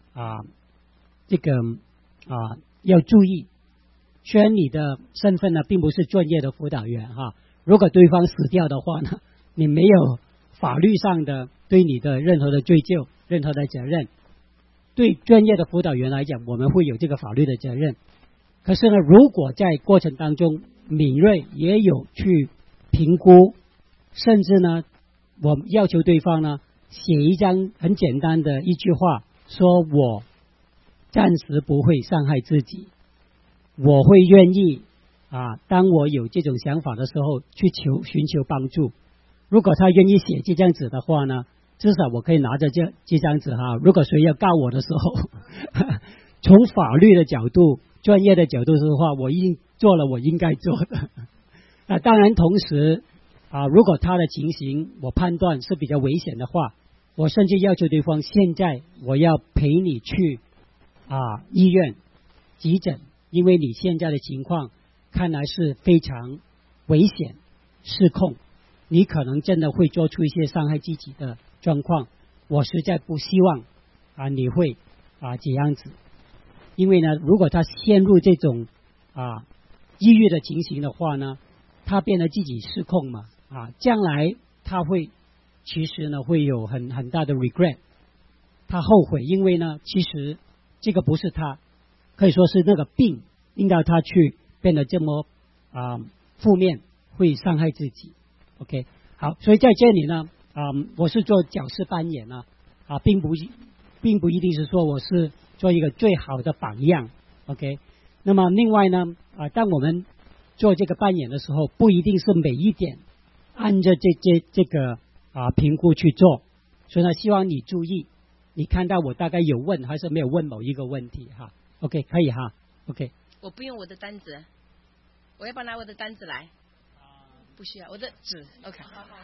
要注意。虽然你的身份呢并不是专业的辅导员如果对方死掉的话呢，你没有法律上的对你的任何的追究、任何的责任。对专业的辅导员来讲，我们会有这个法律的责任。可是呢，如果在过程当中敏锐也有去评估，甚至呢我要求对方呢写一张很简单的一句话，说我暂时不会伤害自己，我会愿意当我有这种想法的时候去寻求帮助。如果他愿意写这张纸的话呢，至少我可以拿着这张纸如果谁要告我的时候从法律的角度、专业的角度的话，我已经做了我应该做的当然同时如果他的情形我判断是比较危险的话，我甚至要求对方现在我要陪你去医院急诊，因为你现在的情况看来是非常危险失控，你可能真的会做出一些伤害自己的状况，我实在不希望你会这样子。因为呢，如果他陷入这种抑郁的情形的话呢，他变得自己失控嘛将来他会其实呢会有很大的 regret， 他后悔，因为呢其实这个不是他，可以说是那个病令到他去变得这么负面，会伤害自己。 OK， 好，所以在这里呢我是做角色扮演并不一定是说我是做一个最好的榜样。 OK， 那么另外呢当我们做这个扮演的时候，不一定是每一点按着这个评估去做，所以呢希望你注意，你看到我大概有问还是没有问某一个问题OK， 可以OK， 我不用我的单子，我要不要拿我的单子来？不需要，我的纸 OK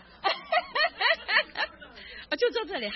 我就坐这里。好，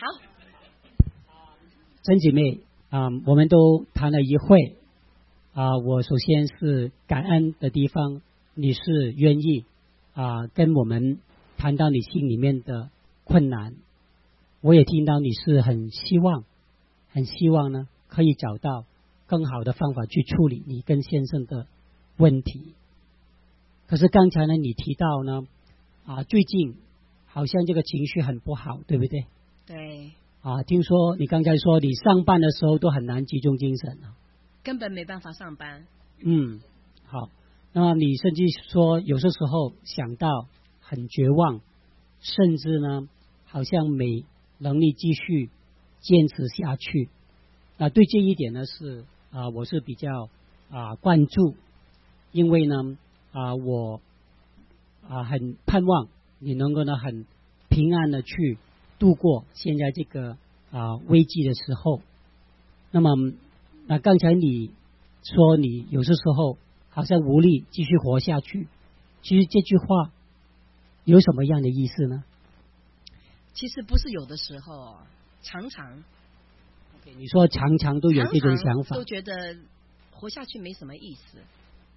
真姐妹我们都谈了一会我首先是感恩的地方，你是愿意跟我们谈到你心里面的困难，我也听到你是很希望呢可以找到更好的方法去处理你跟先生的问题。可是刚才呢，你提到呢，最近好像这个情绪很不好，对不对？ 对。 听说你刚才说你上班的时候都很难集中精神啊， 根本没办法上班。 好，那么你甚至说有些时候想到很绝望，甚至呢好像没能力继续坚持下去。那对这一点呢是我是比较关注，因为呢我很盼望你能够呢很平安的去度过现在这个危机的时候。那么刚才你说你有些时候好像无力继续活下去，其实这句话有什么样的意思呢？ 其实不是有的时候，常常。 你说常常都有这种想法， 都觉得活下去没什么意思。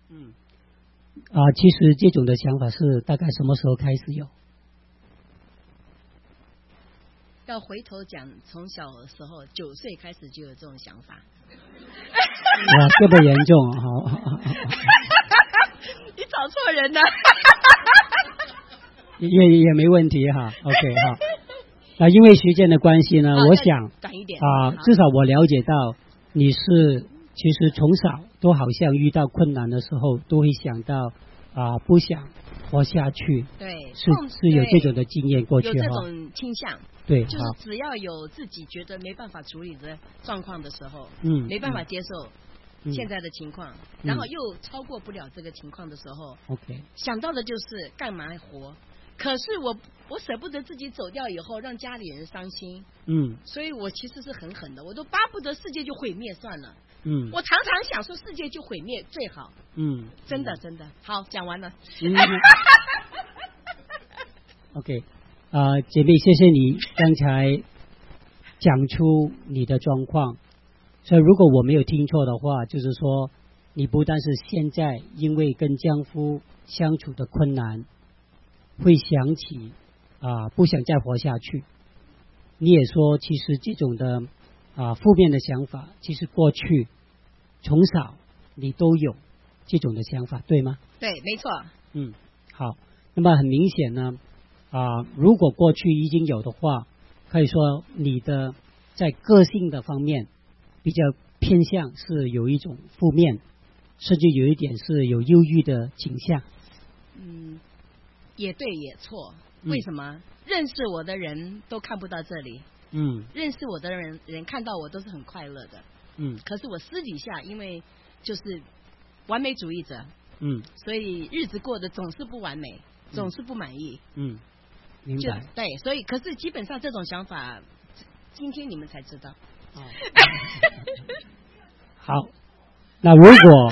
其实这种的想法是大概什么时候开始有？ 要回头讲，从小的时候9岁开始就有这种想法。 哇，这么严重啊！ 你找错人了。 也没问题哈。OK 好。因为时间的关系呢，我想短一点至少我了解到你是其实从小都好像遇到困难的时候都会想到不想活下去。 对， 是有这种的经验过去， 有这种倾向。 对， 就是只要有自己觉得没办法处理的状况的时候，没办法接受现在的情况，然后又超过不了这个情况的时候 ，OK， 想到的就是干嘛活？可是我舍不得自己走掉以后让家里人伤心，所以我其实是很狠的，我都巴不得世界就毁灭算了，我常常想说世界就毁灭最好，真的，好，讲完了。 OK， 姐妹，谢谢你刚才讲出你的状况，所以如果我没有听错的话，就是说你不但是现在因为跟丈夫相处的困难会想起不想再活下去，你也说其实这种的负面的想法其实过去从小你都有这种的想法，对吗？ 对，没错。 好，那么很明显呢如果过去已经有的话，可以说你的在个性的方面比较偏向是有一种负面，甚至有一点是有忧郁的倾向。 也对也错，为什么？认识我的人都看不到这里，认识我的人看到我都是很快乐的，可是我私底下因为就是完美主义者，所以日子过得总是不完美，总是不满意， 明白。 对，所以可是基本上这种想法今天你们才知道。 好，那如果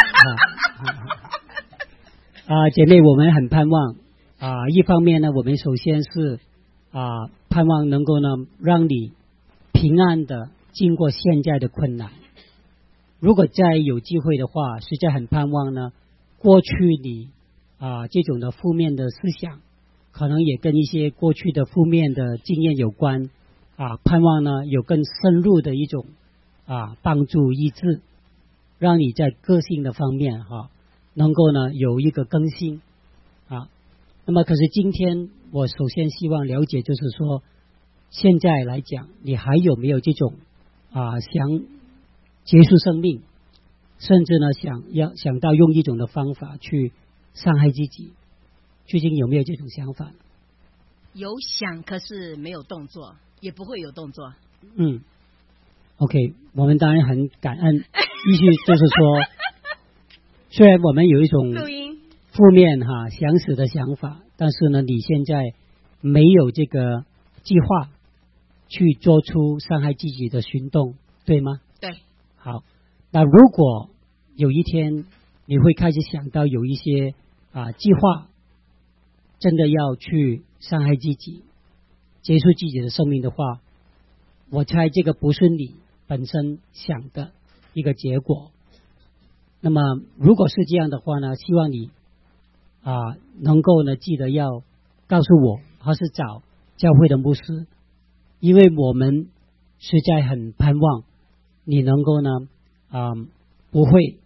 姐妹，我们很盼望一方面呢，我们首先是盼望能够呢让你平安的经过现在的困难。如果再有机会的话，实在很盼望呢，过去你这种的负面的思想，可能也跟一些过去的负面的经验有关盼望呢有更深入的一种帮助医治，让你在个性的方面能够呢有一个更新那么可是今天我首先希望了解，就是说现在来讲你还有没有这种想结束生命，甚至呢想到用一种的方法去伤害自己，最近有没有这种想法？ 有想，可是没有动作，也不会有动作。 OK， 我们当然很感恩。意思就是说，虽然我们有一种负面想死的想法，但是呢，你现在没有这个计划去做出伤害自己的行动，对吗？ 对。 好，那如果有一天你会开始想到有一些计划，真的要去伤害自己，结束自己的生命的话，我猜这个不是你本身想的一个结果。那么如果是这样的话呢，希望你能够呢记得要告诉我，或是找教会的牧师，因为我们实在很盼望你能够呢不会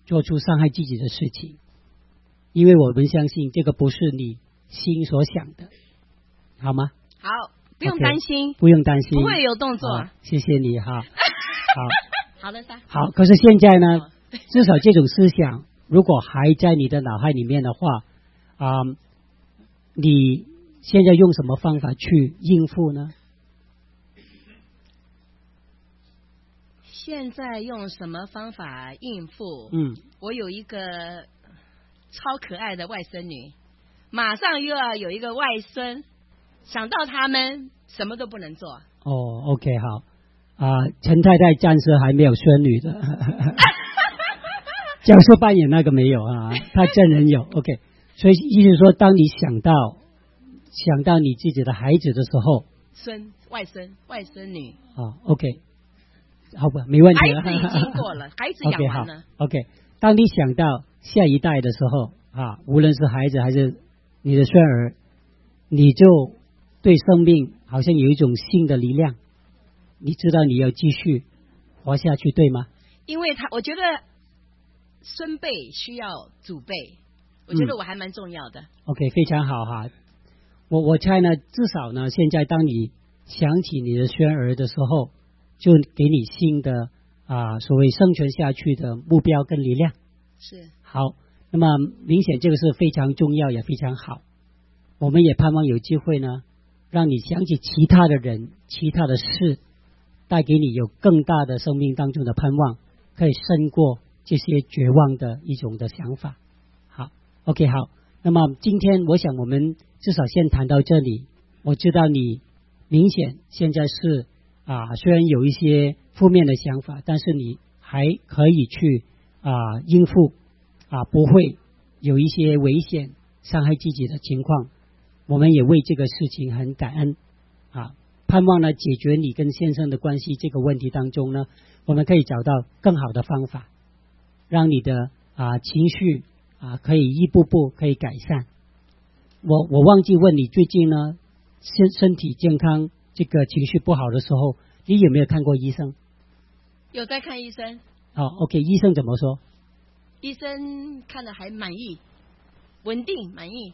做出伤害自己的事情，因为我们相信这个不是你心所想的，好吗？ 好，不用担心， 不用担心， 不会有动作。 谢谢你哈。 好的， 好，可是现在呢，至少这种思想如果还在你的脑海里面的话，你现在用什么方法去应付呢？ 现在用什么方法应付？我有一个超可爱的外孙女，马上又要有一个外孙，想到他们什么都不能做。 OK， 好。陈太太暂时还没有孙女的，角色扮演那个没有啊，她真人有 OK， 所以意思说，当你想到你自己的孩子的时候， 外孙女 OK， 好吧，没问题了。 孩子已经过了，孩子养完了。 OK， 当你想到下一代的时候无论是孩子还是你的孙儿，你就对生命好像有一种新的力量。你知道你要继续活下去，对吗？ 因为我觉得孙辈需要祖辈，我觉得我还蛮重要的。 OK， 非常好哈。我猜呢，至少呢，现在当你想起你的孙儿的时候，就给你新的所谓生存下去的目标跟力量。 是。好， 那么明显这个是非常重要，也非常好。我们也盼望有机会呢，让你想起其他的人、其他的事。带给你有更大的生命当中的盼望，可以胜过这些绝望的一种的想法。好 ，OK， 好。那么今天我想我们至少先谈到这里。我知道你明显现在是虽然有一些负面的想法，但是你还可以去应付不会有一些危险伤害自己的情况。我们也为这个事情很感恩盼望呢，解决你跟先生的关系这个问题当中呢，我们可以找到更好的方法，让你的情绪可以一步步可以改善。我忘记问你，最近呢身体健康这个情绪不好的时候，你有没有看过医生？ 有在看医生。 OK， 医生怎么说？ 医生看了还满意，稳定满意。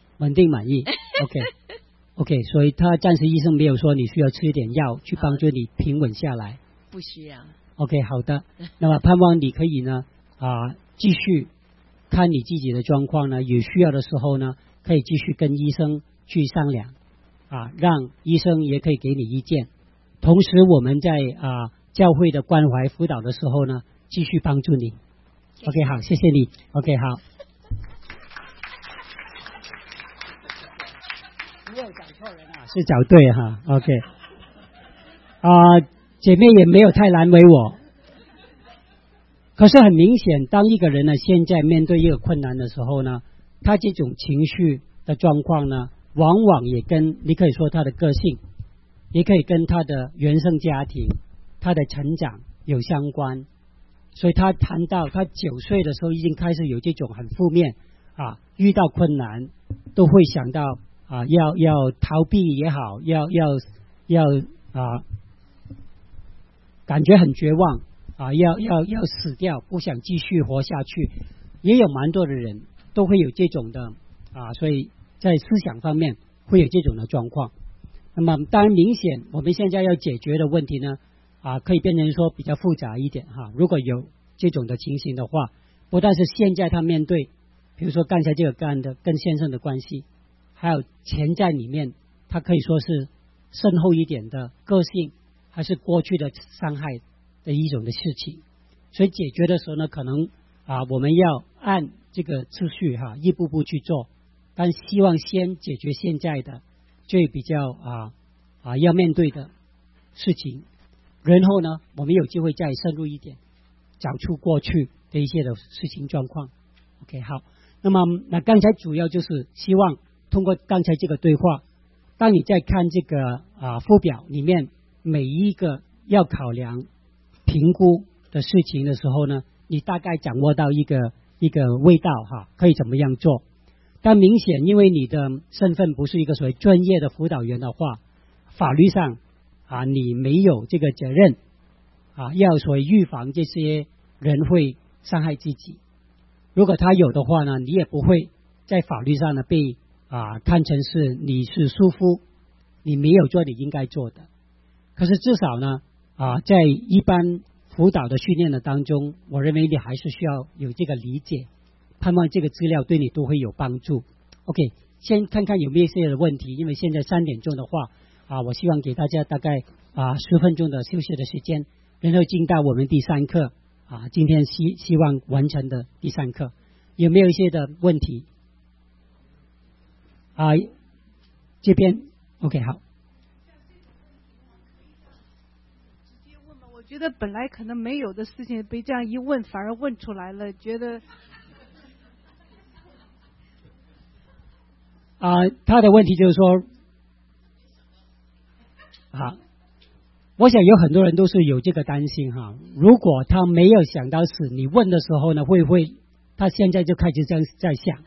OK， 所以他暂时医生没有说你需要吃一点药去帮助你平稳下来。 不需要。 OK， 好的。那么盼望你可以呢继续看你自己的状况呢，有需要的时候呢，可以继续跟医生去商量让医生也可以给你意见。同时我们在教会的关怀辅导的时候呢，继续帮助你。OK， 好，谢谢你。OK， 好。没有找错人是找对哈。OK， 姐妹也没有太难为我。可是很明显，当一个人呢现在面对一个困难的时候呢，他这种情绪的状况呢，往往也跟你可以说他的个性，也可以跟他的原生家庭、他的成长有相关。所以他谈到他9岁的时候已经开始有这种很负面遇到困难都会想到要逃避也好，要感觉很绝望要死掉，不想继续活下去。也有蛮多的人都会有这种的所以在思想方面会有这种的状况。那么当然明显我们现在要解决的问题呢可以变成说比较复杂一点如果有这种的情形的话，不但是现在他面对，比如说刚才这个个案的跟先生的关系，还有潜在里面他可以说是深厚一点的个性，还是过去的伤害的一种的事情。所以解决的时候呢，可能我们要按这个次序一步步去做，但希望先解决现在的最比较要面对的事情，然后呢我们有机会再深入一点找出过去的一些的事情状况。 OK， 好。那刚才主要就是希望通过刚才这个对话，当你在看这个附表里面每一个要考量评估的事情的时候呢，你大概掌握到一个味道可以怎么样做。但明显因为你的身份不是一个所谓专业的辅导员的话，法律上你没有这个责任要所谓预防这些人会伤害自己。 如果他有的话呢，你也不会在法律上呢被看成是你是疏忽，你没有做你应该做的。可是至少呢在一般辅导的训练的当中，我认为你还是需要有这个理解，盼望这个资料对你都会有帮助。OK， 先看看有没有一些的问题，因为现在3点钟的话我希望给大家大概10分钟的休息的时间，然后进到我们第3课今天希望完成的第3课，有没有一些的问题这边 OK 好。 我觉得本来可能没有的事情被这样一问，反而问出来了，觉得他的问题就是说我想有很多人都是有这个担心如果他没有想到死，你问的时候呢，会不会他现在就开始在想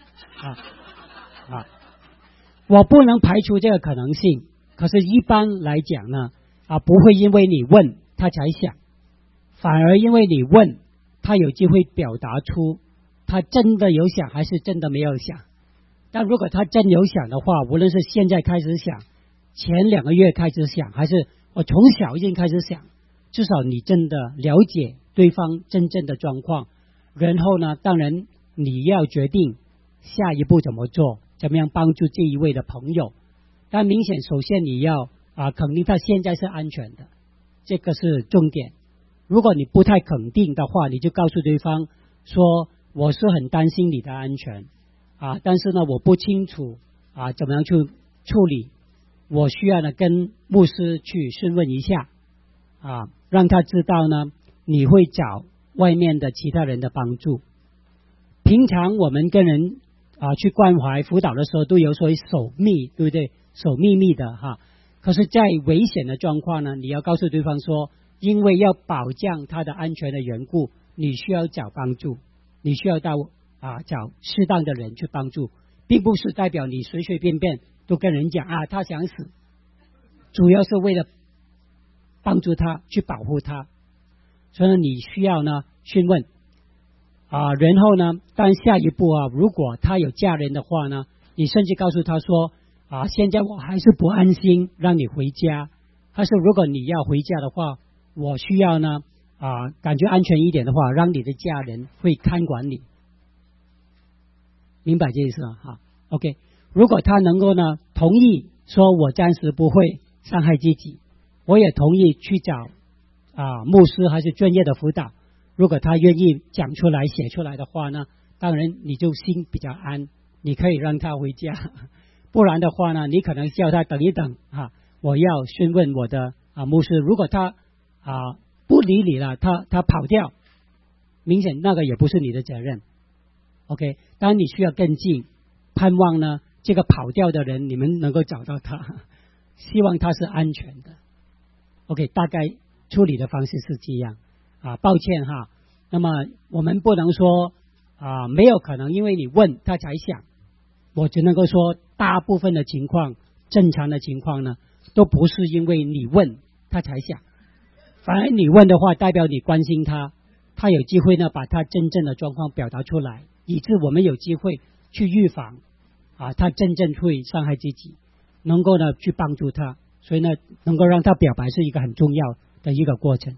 我不能排除这个可能性，可是一般来讲呢不会因为你问他才想，反而因为你问他有机会表达出他真的有想还是真的没有想。但如果他真有想的话，无论是现在开始想，前2个月开始想，还是我从小已经开始想，至少你真的了解对方真正的状况，然后呢，当然你要决定下一步怎么做，怎么样帮助这一位的朋友。但明显首先你要肯定他现在是安全的，这个是重点。如果你不太肯定的话，你就告诉对方说我是很担心你的安全但是呢我不清楚怎么样去处理，我需要呢跟牧师去询问一下让他知道呢你会找外面的其他人的帮助。平常我们跟人去关怀辅导的时候都有所谓守密，对不对？守秘密的可是在危险的状况呢，你要告诉对方说，因为要保障他的安全的缘故，你需要找帮助，你需要到找适当的人去帮助，并不是代表你随随便便都跟人讲他想死，主要是为了帮助他，去保护他。所以你需要呢询问然后呢当然下一步如果他有家人的话呢，你甚至告诉他说现在我还是不安心让你回家，但是如果你要回家的话，我需要呢感觉安全一点的话，让你的家人会看管你，明白这意思OK， 如果他能够呢同意说我暂时不会伤害自己，我也同意去找牧师还是专业的辅导，如果他愿意讲出来写出来的话呢，当然你就心比较安，你可以让他回家。不然的话呢，你可能叫他等一等我要询问我的牧师。如果他不理你了，他跑掉，明显那个也不是你的责任。OK， 当然你需要跟进，盼望呢这个跑掉的人你们能够找到他，希望他是安全的。OK， 大概处理的方式是这样抱歉那么我们不能说没有可能因为你问他才想，我只能够说大部分的情况，正常的情况呢都不是因为你问他才想，反而你问的话代表你关心他，他有机会呢把他真正的状况表达出来，以致我们有机会去预防他真正会伤害自己，能够呢去帮助他，所以呢能够让他表白是一个很重要的一个过程。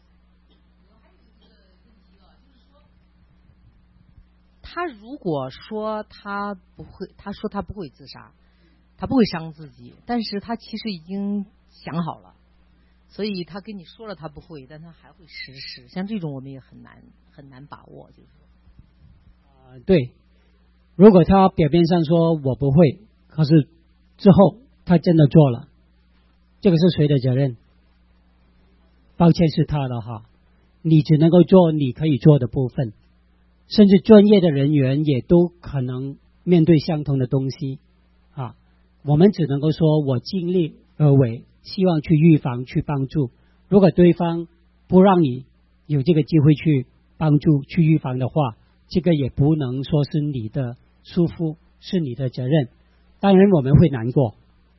他如果说他说他不会自杀，他不会伤自己，但是他其实已经想好了，所以他跟你说了他不会，但他还会实施，像这种我们也很难把握，就是说对，如果他表面上说我不会，可是之后他真的做了，这个是谁的责任？抱歉是他的你只能够做你可以做的部分，甚至专业的人员也都可能面对相同的东西我们只能够说我尽力而为，希望去预防去帮助。如果对方不让你有这个机会去帮助去预防的话，这个也不能说是你的疏忽，是你的责任。当然我们会难过，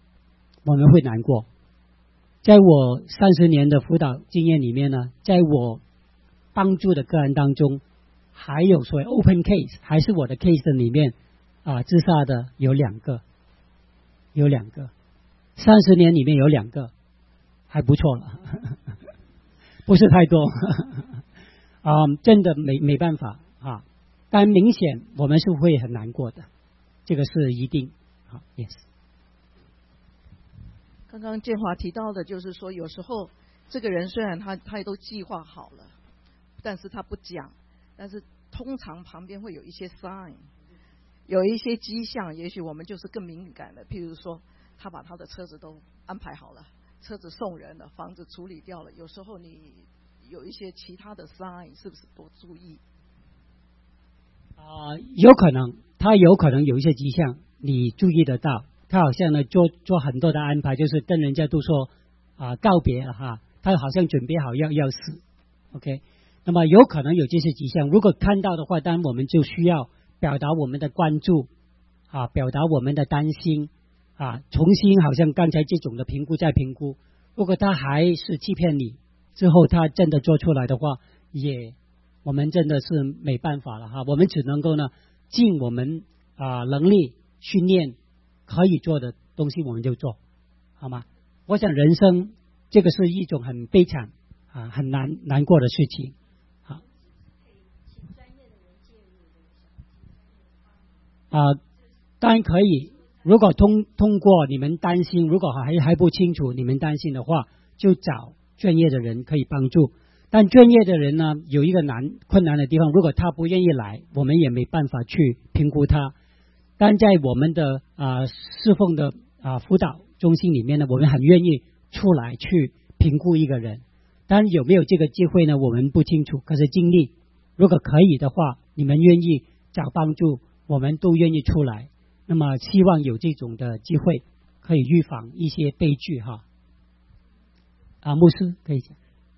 在我30年的辅导经验里面呢，在我帮助的个案当中， 还有所谓 open case， 还是我的 case 里面自杀的有2个，30年里面有2个，还不错了，不是太多。真的没办法啊，但明显我们是会很难过的，这个是一定。好 ，yes。 刚刚建华提到的就是说，有时候这个人虽然他都计划好了，但是他不讲，但是通常旁边会有一些 sign， 有一些迹象，也许我们就是更敏感的，譬如说他把他的车子都安排好了，车子送人了，房子处理掉了，有时候你有一些其他的 sign， 是不是多注意？ 有可能，他有可能有一些迹象你注意得到，他好像呢做很多的安排，就是跟人家都说告别了哈，他好像准备好要死 ，OK， 那么有可能有这些迹象，如果看到的话，当然我们就需要表达我们的关注表达我们的担心重新好像刚才这种的评估再评估，如果他还是欺骗你，之后他真的做出来的话，我们真的是没办法了我们只能够呢尽我们能力训练可以做的东西我们就做，好吗？我想人生这个是一种很悲惨很难过的事情。好，当然可以，如果通过你们担心，如果还不清楚你们担心的话，就找专业的人可以帮助。但专业的人呢有一个困难的地方，如果他不愿意来，我们也没办法去评估他。但在我们的侍奉的辅导中心里面呢，我们很愿意出来去评估一个人。当然有没有这个机会呢，我们不清楚，可是尽力，如果可以的话，你们愿意找帮助，我们都愿意出来。那么希望有这种的机会，可以预防一些悲剧牧师可以讲。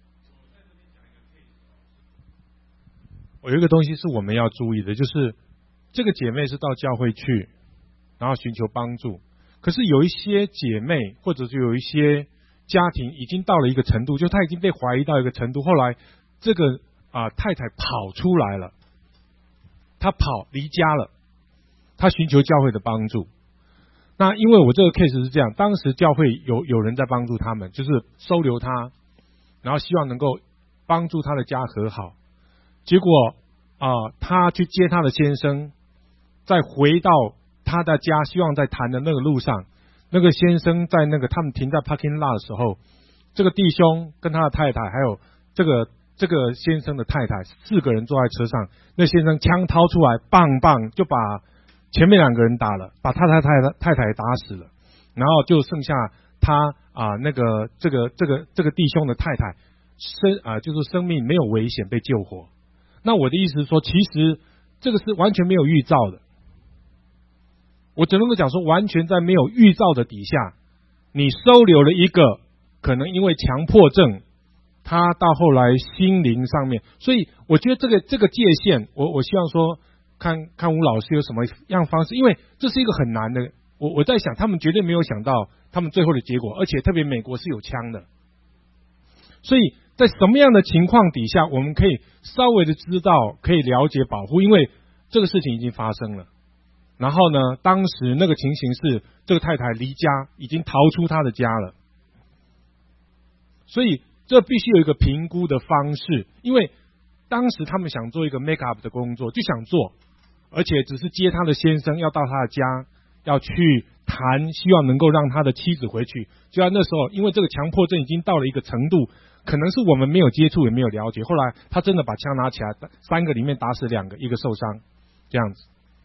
我有一个东西是我们要注意的，就是这个姐妹是到教会去，然后寻求帮助。可是有一些姐妹，或者是有一些家庭已经到了一个程度，就她已经被怀疑到一个程度，后来这个太太跑出来了，她离家了，她寻求教会的帮助。那因为我这个 case 是这样，当时教会有人在帮助他们，就是收留她，然后希望能够帮助她的家和好。结果她去接她的先生，再回到她的家，希望在谈的那个路上，那个先生在他们停在 parking lot 的时候，这个弟兄跟他的太太还有这个先生的太太4个人坐在车上，那先生枪掏出来，棒就把前面2个人打了，把他太太打死了，然后就剩下他这个弟兄的太太就是生命没有危险被救活。那我的意思是说，其实这个是完全没有预兆的。我只能够讲说，完全在没有预兆的底下，你收留了一个可能因为强迫症，他到后来心灵上面，所以我觉得这个界限，我希望说，看吴老师有什么样方式，因为这是一个很难的。我在想，他们绝对没有想到他们最后的结果，而且特别美国是有枪的，所以在什么样的情况底下，我们可以稍微的知道，可以了解保护，因为这个事情已经发生了。然后呢，当时那个情形是，这个太太离家，已经逃出她的家了，所以这必须有一个评估的方式。因为当时他们想做一个 make up 的工作，就想做，而且只是接他的先生要到他的家，要去谈，希望能够让他的妻子回去。就在那时候，因为这个强迫症已经到了一个程度，可能是我们没有接触也没有了解，后来他真的把枪拿起来，3个里面打死2个，1个受伤，这样子。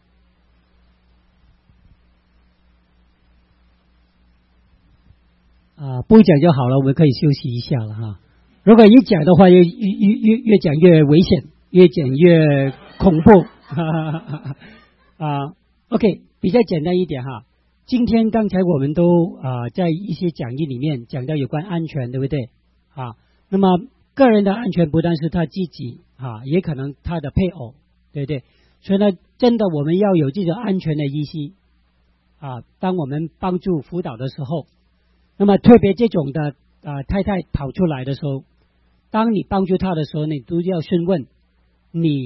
不讲就好了，我们可以休息一下了哈。如果一讲的话，越讲越危险，越讲越恐怖。OK， 比较简单一点哈。今天刚才我们都在一些讲义里面讲到有关安全，对不对？那么个人的安全不但是他自己也可能他的配偶，对不对？所以呢，真的我们要有这种安全的意识当我们帮助辅导的时候，那么特别这种的太太跑出来的时候，当你帮助他的时候，你都要询问你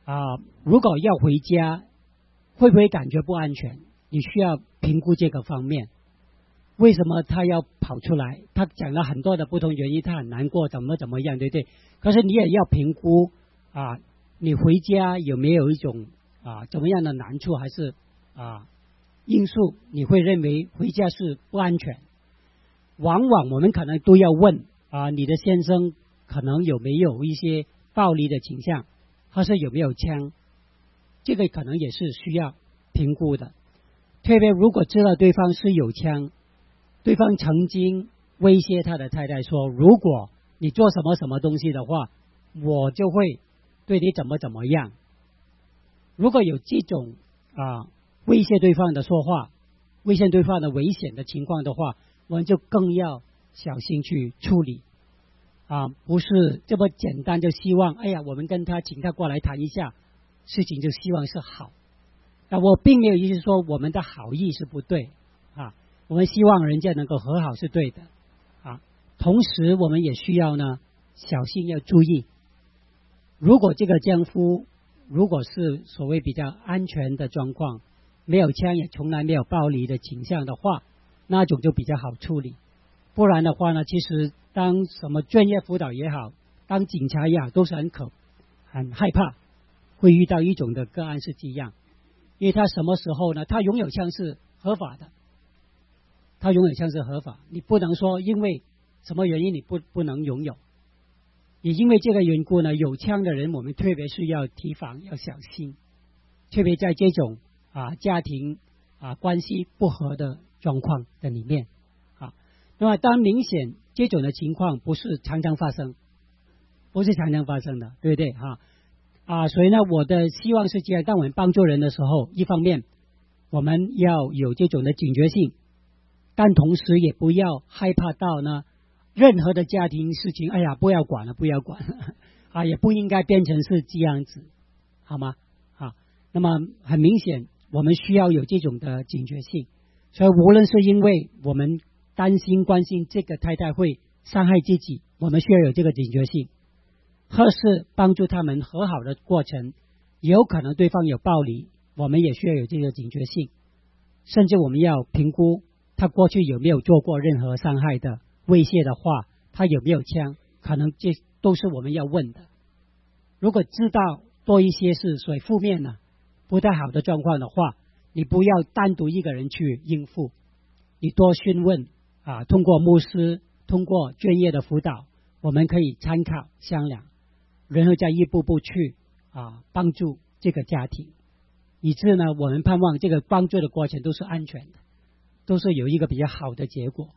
如果要回家，会不会感觉不安全？你需要评估这个方面。为什么他要跑出来？他讲了很多的不同原因，他很难过，怎么样，对不对？可是你也要评估你回家有没有一种怎么样的难处，还是因素，你会认为回家是不安全。往往我们可能都要问你的先生可能有没有一些暴力的倾向，或是有没有枪，这个可能也是需要评估的。特别如果知道对方是有枪，对方曾经威胁他的太太说，如果你做什么什么东西的话，我就会对你怎么样。如果有这种威胁对方的说话，威胁对方的危险的情况的话，我们就更要小心去处理不是这么简单就希望我们跟他请他过来谈一下事情，就希望是好。我并没有意思说我们的好意是不对我们希望人家能够和好是对的同时我们也需要呢小心要注意，如果这个丈夫如果是所谓比较安全的状况，没有枪也从来没有暴力的倾向的话，那种就比较好处理。不然的话呢，其实当什么专业辅导也好，当警察也好，都是很害怕会遇到一种的个案是这样。因为他什么时候呢，他拥有枪是合法的，他拥有枪是合法，你不能说因为什么原因你不能拥有。也因为这个缘故呢，有枪的人我们特别是要提防，要小心，特别在这种家庭关系不和的状况的里面那么当明显这种的情况不是常常发生，不是常常发生的，对不对所以呢，我的希望是这样，当我们帮助人的时候，一方面我们要有这种的警觉性，但同时也不要害怕到呢任何的家庭事情不要管了也不应该变成是这样子，好吗那么很明显我们需要有这种的警觉性。所以无论是因为我们担心关心这个太太会伤害自己，我们需要有这个警觉性，或是帮助他们和好的过程，有可能对方有暴力，我们也需要有这个警觉性。甚至我们要评估他过去有没有做过任何伤害的威胁的话，他有没有枪，可能这都是我们要问的。如果知道多一些是所谓负面的不太好的状况的话，你不要单独一个人去应付，你多询问通过牧师，通过专业的辅导，我们可以参考商量，然后再一步步去帮助这个家庭，以致呢我们盼望这个帮助的过程都是安全的，都是有一个比较好的结果。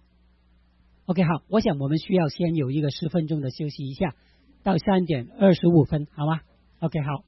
OK 好，我想我们需要先有一个10分钟的休息一下，到3:25，好吗？ OK 好。